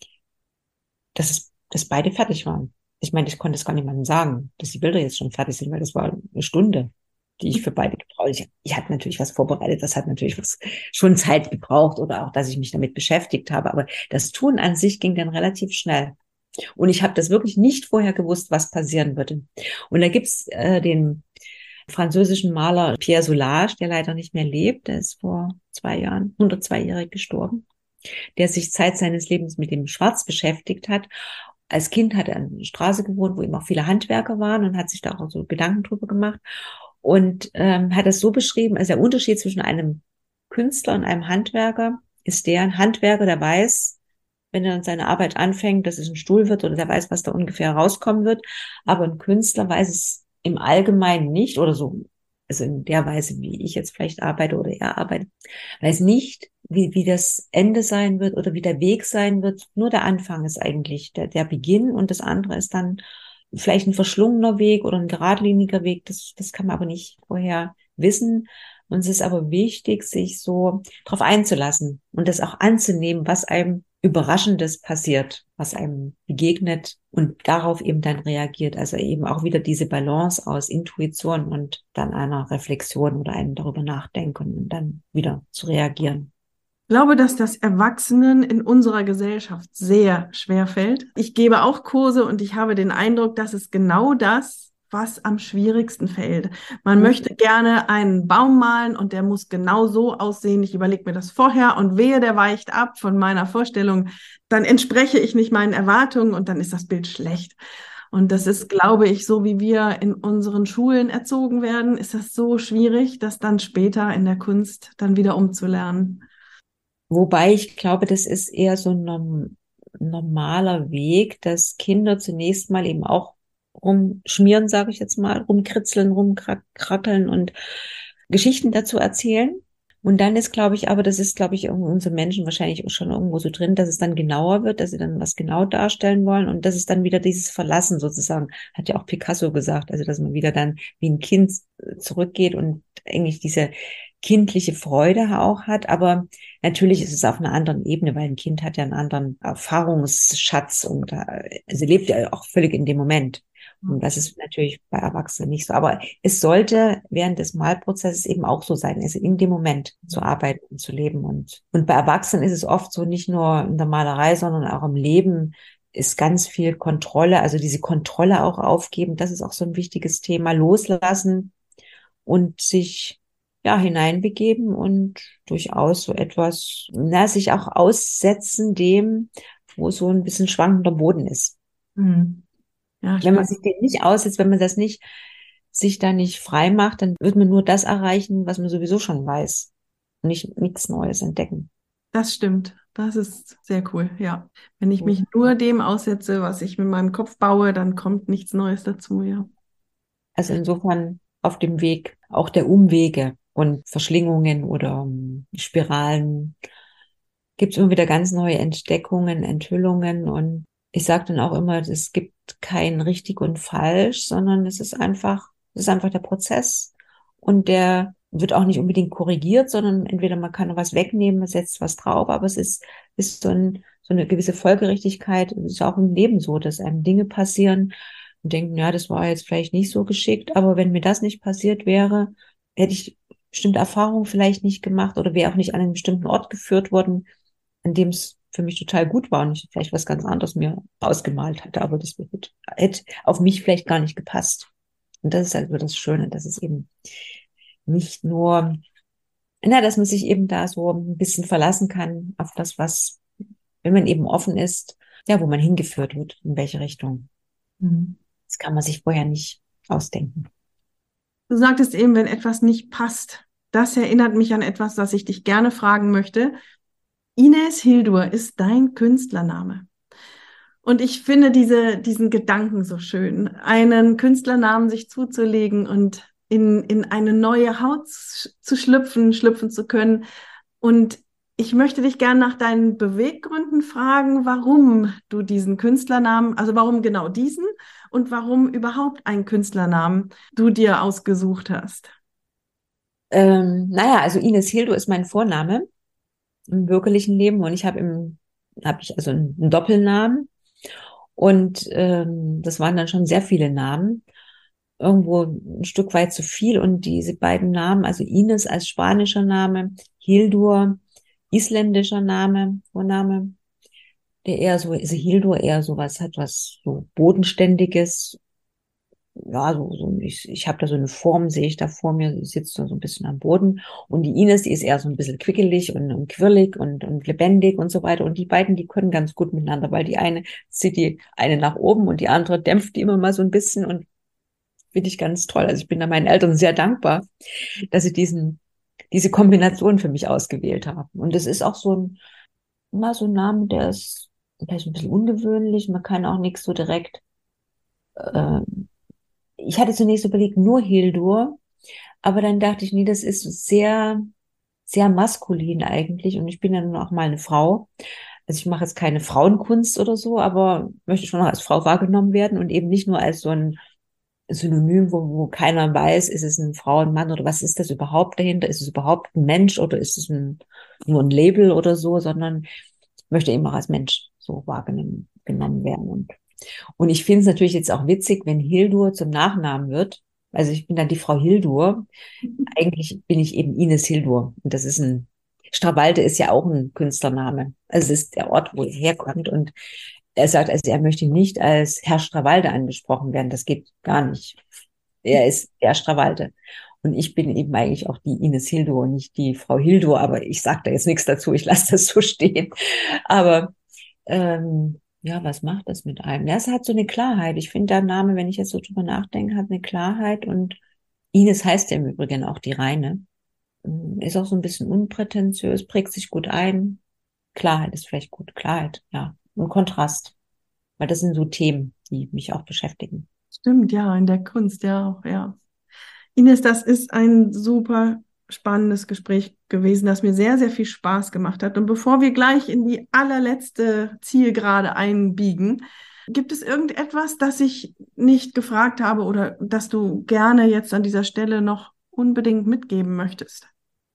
dass beide fertig waren. Ich meine, ich konnte es gar niemandem sagen, dass die Bilder jetzt schon fertig sind, weil das war eine Stunde, die ich für beide gebraucht. Ich hatte natürlich was vorbereitet, das hat natürlich schon Zeit gebraucht oder auch, dass ich mich damit beschäftigt habe. Aber das Tun an sich ging dann relativ schnell. Und ich habe das wirklich nicht vorher gewusst, was passieren würde. Und da gibt's den französischen Maler Pierre Soulages, der leider nicht mehr lebt. Der ist vor 2 Jahren, 102-jährig gestorben, der sich Zeit seines Lebens mit dem Schwarz beschäftigt hat. Als Kind hat er an einer Straße gewohnt, wo eben auch viele Handwerker waren und hat sich da auch so Gedanken drüber gemacht und hat es so beschrieben, also der Unterschied zwischen einem Künstler und einem Handwerker ist ein Handwerker, der weiß, wenn er seine Arbeit anfängt, dass es ein Stuhl wird oder der weiß, was da ungefähr rauskommen wird. Aber ein Künstler weiß es im Allgemeinen nicht oder so, also in der Weise, wie ich jetzt vielleicht arbeite oder er arbeitet, weiß nicht, wie das Ende sein wird oder wie der Weg sein wird. Nur der Anfang ist eigentlich der Beginn und das andere ist dann vielleicht ein verschlungener Weg oder ein geradliniger Weg. Das kann man aber nicht vorher wissen. Und es ist aber wichtig, sich so drauf einzulassen und das auch anzunehmen, was einem Überraschendes passiert, was einem begegnet und darauf eben dann reagiert. Also eben auch wieder diese Balance aus Intuition und dann einer Reflexion oder einem darüber nachdenken und dann wieder zu reagieren. Ich glaube, dass das Erwachsenen in unserer Gesellschaft sehr schwer fällt. Ich gebe auch Kurse und ich habe den Eindruck, dass es genau das, was am schwierigsten fällt. Man möchte gerne einen Baum malen und der muss genau so aussehen. Ich überlege mir das vorher und wehe, der weicht ab von meiner Vorstellung, dann entspreche ich nicht meinen Erwartungen und dann ist das Bild schlecht. Und das ist, glaube ich, so wie wir in unseren Schulen erzogen werden, ist das so schwierig, das dann später in der Kunst dann wieder umzulernen. Wobei ich glaube, das ist eher so ein normaler Weg, dass Kinder zunächst mal eben auch rumschmieren, sage ich jetzt mal, rumkritzeln, rumkrackeln und Geschichten dazu erzählen. Und dann ist, glaube ich, aber das ist, glaube ich, unsere Menschen wahrscheinlich auch schon irgendwo so drin, dass es dann genauer wird, dass sie dann was genau darstellen wollen und das ist dann wieder dieses Verlassen sozusagen, hat ja auch Picasso gesagt, also dass man wieder dann wie ein Kind zurückgeht und eigentlich diese kindliche Freude auch hat, aber natürlich ist es auf einer anderen Ebene, weil ein Kind hat ja einen anderen Erfahrungsschatz und also lebt ja auch völlig in dem Moment. Und das ist natürlich bei Erwachsenen nicht so. Aber es sollte während des Malprozesses eben auch so sein, also in dem Moment zu arbeiten und zu leben. Und bei Erwachsenen ist es oft so, nicht nur in der Malerei, sondern auch im Leben ist ganz viel Kontrolle, also diese Kontrolle auch aufgeben. Das ist auch so ein wichtiges Thema. Loslassen und sich ja hineinbegeben und durchaus so etwas, sich auch aussetzen dem, wo so ein bisschen schwankender Boden ist. Mhm. Ja, Wenn man spannend. sich den nicht aussetzt, wenn man das nicht, sich da nicht frei macht, dann wird man nur das erreichen, was man sowieso schon weiß. Und nicht nichts Neues entdecken. Das stimmt. Das ist sehr cool, ja. Wenn ich mich nur dem aussetze, was ich mit meinem Kopf baue, dann kommt nichts Neues dazu, ja. Also insofern auf dem Weg auch der Umwege und Verschlingungen oder Spiralen gibt es immer wieder ganz neue Entdeckungen, Enthüllungen und ich sage dann auch immer, es gibt kein richtig und falsch, sondern es ist einfach der Prozess und der wird auch nicht unbedingt korrigiert, sondern entweder man kann was wegnehmen, man setzt was drauf, aber ist so eine gewisse Folgerichtigkeit. Es ist auch im Leben so, dass einem Dinge passieren und denken, ja, das war jetzt vielleicht nicht so geschickt, aber wenn mir das nicht passiert wäre, hätte ich bestimmte Erfahrungen vielleicht nicht gemacht oder wäre auch nicht an einen bestimmten Ort geführt worden, an dem es für mich total gut war und ich vielleicht was ganz anderes mir ausgemalt hatte, aber das hätte auf mich vielleicht gar nicht gepasst. Und das ist also das Schöne, dass es eben nicht nur, dass man sich eben da so ein bisschen verlassen kann auf das, was, wenn man eben offen ist, ja, wo man hingeführt wird, in welche Richtung. Mhm. Das kann man sich vorher nicht ausdenken. Du sagtest eben, wenn etwas nicht passt. Das erinnert mich an etwas, das ich dich gerne fragen möchte. Ines Hildur ist dein Künstlername. Und ich finde diesen Gedanken so schön, einen Künstlernamen sich zuzulegen und in eine neue Haut zu schlüpfen zu können. Und ich möchte dich gerne nach deinen Beweggründen fragen, warum du diesen Künstlernamen, also warum genau diesen und warum überhaupt einen Künstlernamen du dir ausgesucht hast. Also Ines Hildur ist mein Vorname im bürgerlichen Leben und habe ich also einen Doppelnamen und das waren dann schon sehr viele Namen, irgendwo ein Stück weit zu viel und diese beiden Namen, also Ines als spanischer Name, Hildur isländischer Name, Vorname, der eher so, also Hildur eher sowas hat, was so Bodenständiges. Ja, ich habe da so eine Form, sehe ich da vor mir, sie sitzt da so ein bisschen am Boden. Und die Ines, die ist eher so ein bisschen quickelig und quirlig und lebendig und so weiter. Und die beiden, die können ganz gut miteinander, weil die eine zieht die eine nach oben und die andere dämpft die immer mal so ein bisschen und finde ich ganz toll. Also ich bin da meinen Eltern sehr dankbar, dass sie diese Kombination für mich ausgewählt haben. Und das ist auch so ein Name, der ist vielleicht ein bisschen ungewöhnlich. Man kann auch nichts so direkt, äh, ich hatte zunächst überlegt, nur Hildur, aber dann dachte ich, nee, das ist sehr, sehr maskulin eigentlich und ich bin ja nun auch mal eine Frau. Also ich mache jetzt keine Frauenkunst oder so, aber möchte schon noch als Frau wahrgenommen werden und eben nicht nur als so ein Synonym, wo keiner weiß, ist es eine Frau, ein Mann oder was ist das überhaupt dahinter? Ist es überhaupt ein Mensch oder ist es nur ein Label oder so, sondern ich möchte eben auch als Mensch so genommen werden. Und ich finde es natürlich jetzt auch witzig, wenn Hildur zum Nachnamen wird. Also ich bin dann die Frau Hildur. Eigentlich bin ich eben Ines Hildur. Und das ist Strawalde ist ja auch ein Künstlername. Also es ist der Ort, wo er herkommt. Und er sagt, also er möchte nicht als Herr Strawalde angesprochen werden. Das geht gar nicht. Er ist der Strawalde. Und ich bin eben eigentlich auch die Ines Hildur und nicht die Frau Hildur. Aber ich sage da jetzt nichts dazu. Ich lasse das so stehen. Aber ja, was macht das mit einem? Ja, es hat so eine Klarheit. Ich finde, der Name, wenn ich jetzt so drüber nachdenke, hat eine Klarheit und Ines heißt ja im Übrigen auch die Reine. Ist auch so ein bisschen unprätentiös, prägt sich gut ein. Klarheit ist vielleicht gut. Klarheit, ja. Und Kontrast. Weil das sind so Themen, die mich auch beschäftigen. Stimmt, ja, in der Kunst ja auch, ja. Ines, das ist ein super spannendes Gespräch gewesen, das mir sehr, sehr viel Spaß gemacht hat. Und bevor wir gleich in die allerletzte Zielgerade einbiegen, gibt es irgendetwas, das ich nicht gefragt habe oder das du gerne jetzt an dieser Stelle noch unbedingt mitgeben möchtest?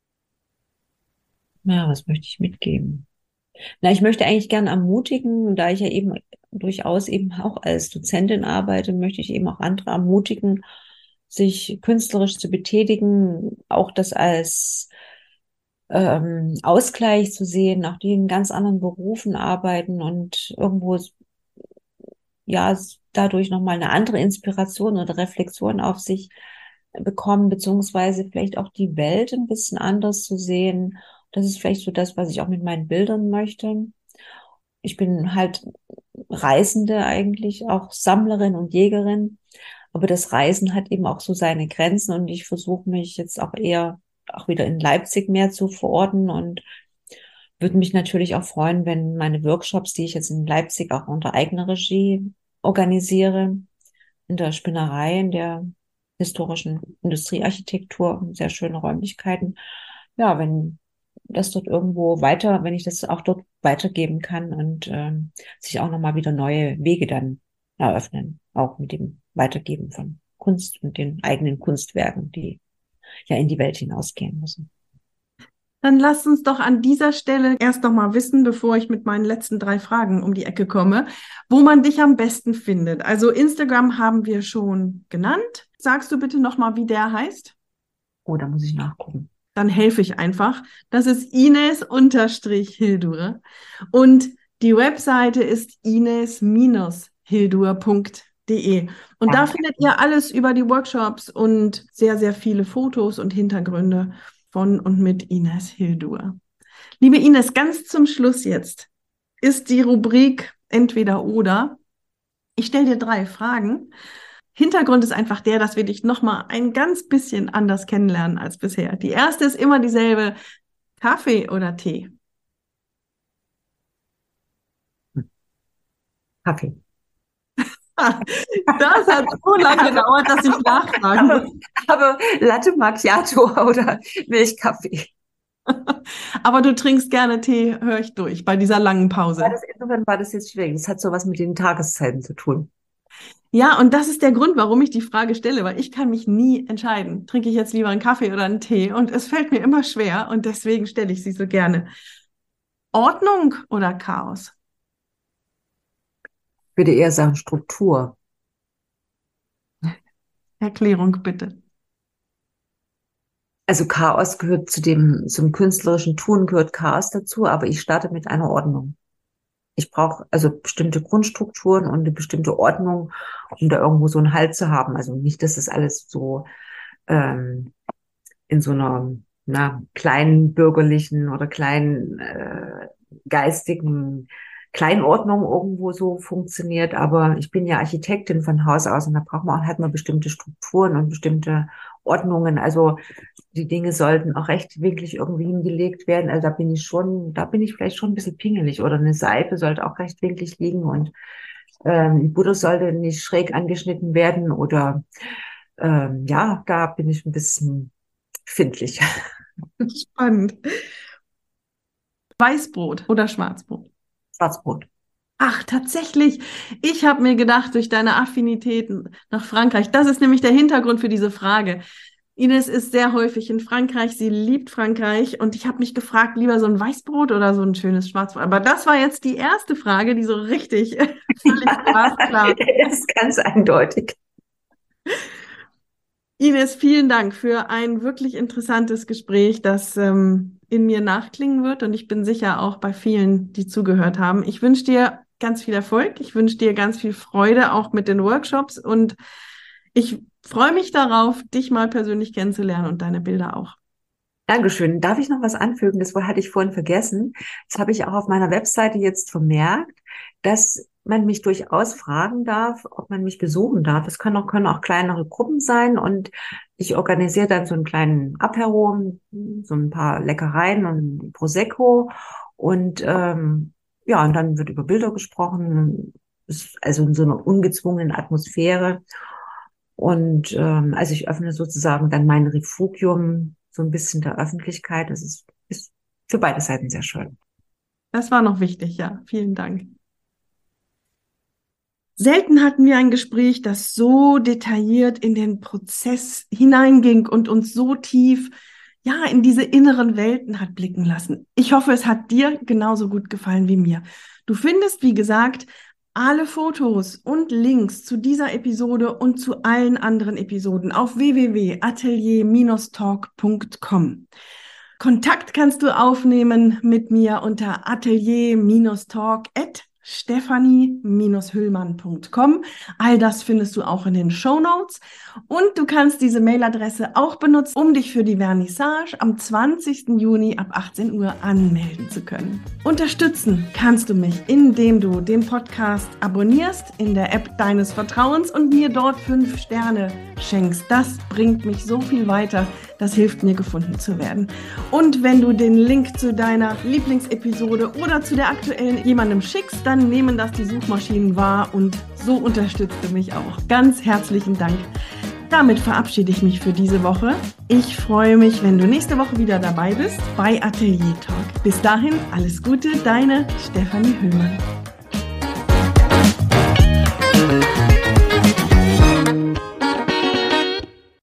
Ja, was möchte ich mitgeben? Na, ich möchte eigentlich gerne ermutigen, da ich ja eben durchaus eben auch als Dozentin arbeite, möchte ich eben auch andere ermutigen, sich künstlerisch zu betätigen, auch das als Ausgleich zu sehen, auch die in ganz anderen Berufen arbeiten und irgendwo ja dadurch nochmal eine andere Inspiration oder Reflexion auf sich bekommen, beziehungsweise vielleicht auch die Welt ein bisschen anders zu sehen. Das ist vielleicht so das, was ich auch mit meinen Bildern möchte. Ich bin halt Reisende eigentlich, auch Sammlerin und Jägerin. Aber das Reisen hat eben auch so seine Grenzen und ich versuche mich jetzt auch eher auch wieder in Leipzig mehr zu verorten und würde mich natürlich auch freuen, wenn meine Workshops, die ich jetzt in Leipzig auch unter eigener Regie organisiere, in der Spinnerei, in der historischen Industriearchitektur, sehr schöne Räumlichkeiten. Ja, wenn das dort irgendwo weiter, wenn ich das auch dort weitergeben kann und sich auch nochmal wieder neue Wege dann eröffnen, auch mit dem Weitergeben von Kunst und den eigenen Kunstwerken, die ja in die Welt hinausgehen müssen. Dann lasst uns doch an dieser Stelle erst noch mal wissen, bevor ich mit meinen letzten 3 Fragen um die Ecke komme, wo man dich am besten findet. Also Instagram haben wir schon genannt. Sagst du bitte noch mal, wie der heißt? Oh, da muss ich nachgucken. Dann helfe ich einfach. Das ist Ines-Hildur. Und die Webseite ist ines-hildur.de. www.ines-hildur.de. Und da findet ihr alles über die Workshops und sehr, sehr viele Fotos und Hintergründe von und mit Ines Hildur. Liebe Ines, ganz zum Schluss jetzt ist die Rubrik Entweder oder. Ich stelle dir 3 Fragen. Hintergrund ist einfach der, dass wir dich nochmal ein ganz bisschen anders kennenlernen als bisher. Die erste ist immer dieselbe: Kaffee oder Tee? Kaffee. Das hat so lange gedauert, dass ich nachfragen muss. Aber Latte Macchiato oder Milchkaffee. Aber du trinkst gerne Tee, höre ich durch, bei dieser langen Pause. Insofern war das jetzt schwierig. Das hat sowas mit den Tageszeiten zu tun. Ja, und das ist der Grund, warum ich die Frage stelle, weil ich kann mich nie entscheiden. Trinke ich jetzt lieber einen Kaffee oder einen Tee? Und es fällt mir immer schwer und deswegen stelle ich sie so gerne. Ordnung oder Chaos? Ich würde eher sagen Struktur. Erklärung bitte. Also Chaos gehört zum künstlerischen Tun gehört Chaos dazu, aber ich starte mit einer Ordnung. Ich brauche also bestimmte Grundstrukturen und eine bestimmte Ordnung, um da irgendwo so einen Halt zu haben. Also nicht, dass es alles so in so einer kleinen bürgerlichen oder kleinen geistigen Kleinordnung irgendwo so funktioniert. Aber ich bin ja Architektin von Haus aus und da braucht man halt mal bestimmte Strukturen und bestimmte Ordnungen. Also die Dinge sollten auch rechtwinklig irgendwie hingelegt werden. Also da bin ich vielleicht schon ein bisschen pingelig. Oder eine Seife sollte auch rechtwinklig liegen und die Butter sollte nicht schräg angeschnitten werden. Oder da bin ich ein bisschen findlich. Spannend. Weißbrot oder Schwarzbrot? Schwarzbrot. Ach, tatsächlich. Ich habe mir gedacht, durch deine Affinitäten nach Frankreich, das ist nämlich der Hintergrund für diese Frage. Ines ist sehr häufig in Frankreich, sie liebt Frankreich und ich habe mich gefragt, lieber so ein Weißbrot oder so ein schönes Schwarzbrot. Aber das war jetzt die erste Frage, die so richtig völlig glasklar. Das ist ganz eindeutig. Ines, vielen Dank für ein wirklich interessantes Gespräch, das in mir nachklingen wird und ich bin sicher auch bei vielen, die zugehört haben. Ich wünsche dir ganz viel Erfolg, ich wünsche dir ganz viel Freude auch mit den Workshops und ich freue mich darauf, dich mal persönlich kennenzulernen und deine Bilder auch. Dankeschön. Darf ich noch was anfügen? Das hatte ich vorhin vergessen. Das habe ich auch auf meiner Webseite jetzt vermerkt, dass man mich durchaus fragen darf, ob man mich besuchen darf. Es können auch kleinere Gruppen sein und ich organisiere dann so einen kleinen Apéro, so ein paar Leckereien und ein Prosecco und und dann wird über Bilder gesprochen, also in so einer ungezwungenen Atmosphäre. Und also ich öffne sozusagen dann mein Refugium so ein bisschen der Öffentlichkeit. Das ist für beide Seiten sehr schön. Das war noch wichtig, ja. Vielen Dank. Selten hatten wir ein Gespräch, das so detailliert in den Prozess hineinging und uns so tief, in diese inneren Welten hat blicken lassen. Ich hoffe, es hat dir genauso gut gefallen wie mir. Du findest, wie gesagt, alle Fotos und Links zu dieser Episode und zu allen anderen Episoden auf www.atelier-talk.com. Kontakt kannst du aufnehmen mit mir unter atelier-talk@stephanie-hüllmann.com. All das findest du auch in den Shownotes. Und du kannst diese Mailadresse auch benutzen, um dich für die Vernissage am 20. Juni ab 18 Uhr anmelden zu können. Unterstützen kannst du mich, indem du den Podcast abonnierst in der App deines Vertrauens und mir dort 5 Sterne schenkst. Das bringt mich so viel weiter. Das hilft mir, gefunden zu werden. Und wenn du den Link zu deiner Lieblingsepisode oder zu der aktuellen jemandem schickst, dann nehmen das die Suchmaschinen wahr und so unterstützt du mich auch. Ganz herzlichen Dank. Damit verabschiede ich mich für diese Woche. Ich freue mich, wenn du nächste Woche wieder dabei bist bei Atelier Talk. Bis dahin, alles Gute, deine Stephanie Hüllmann.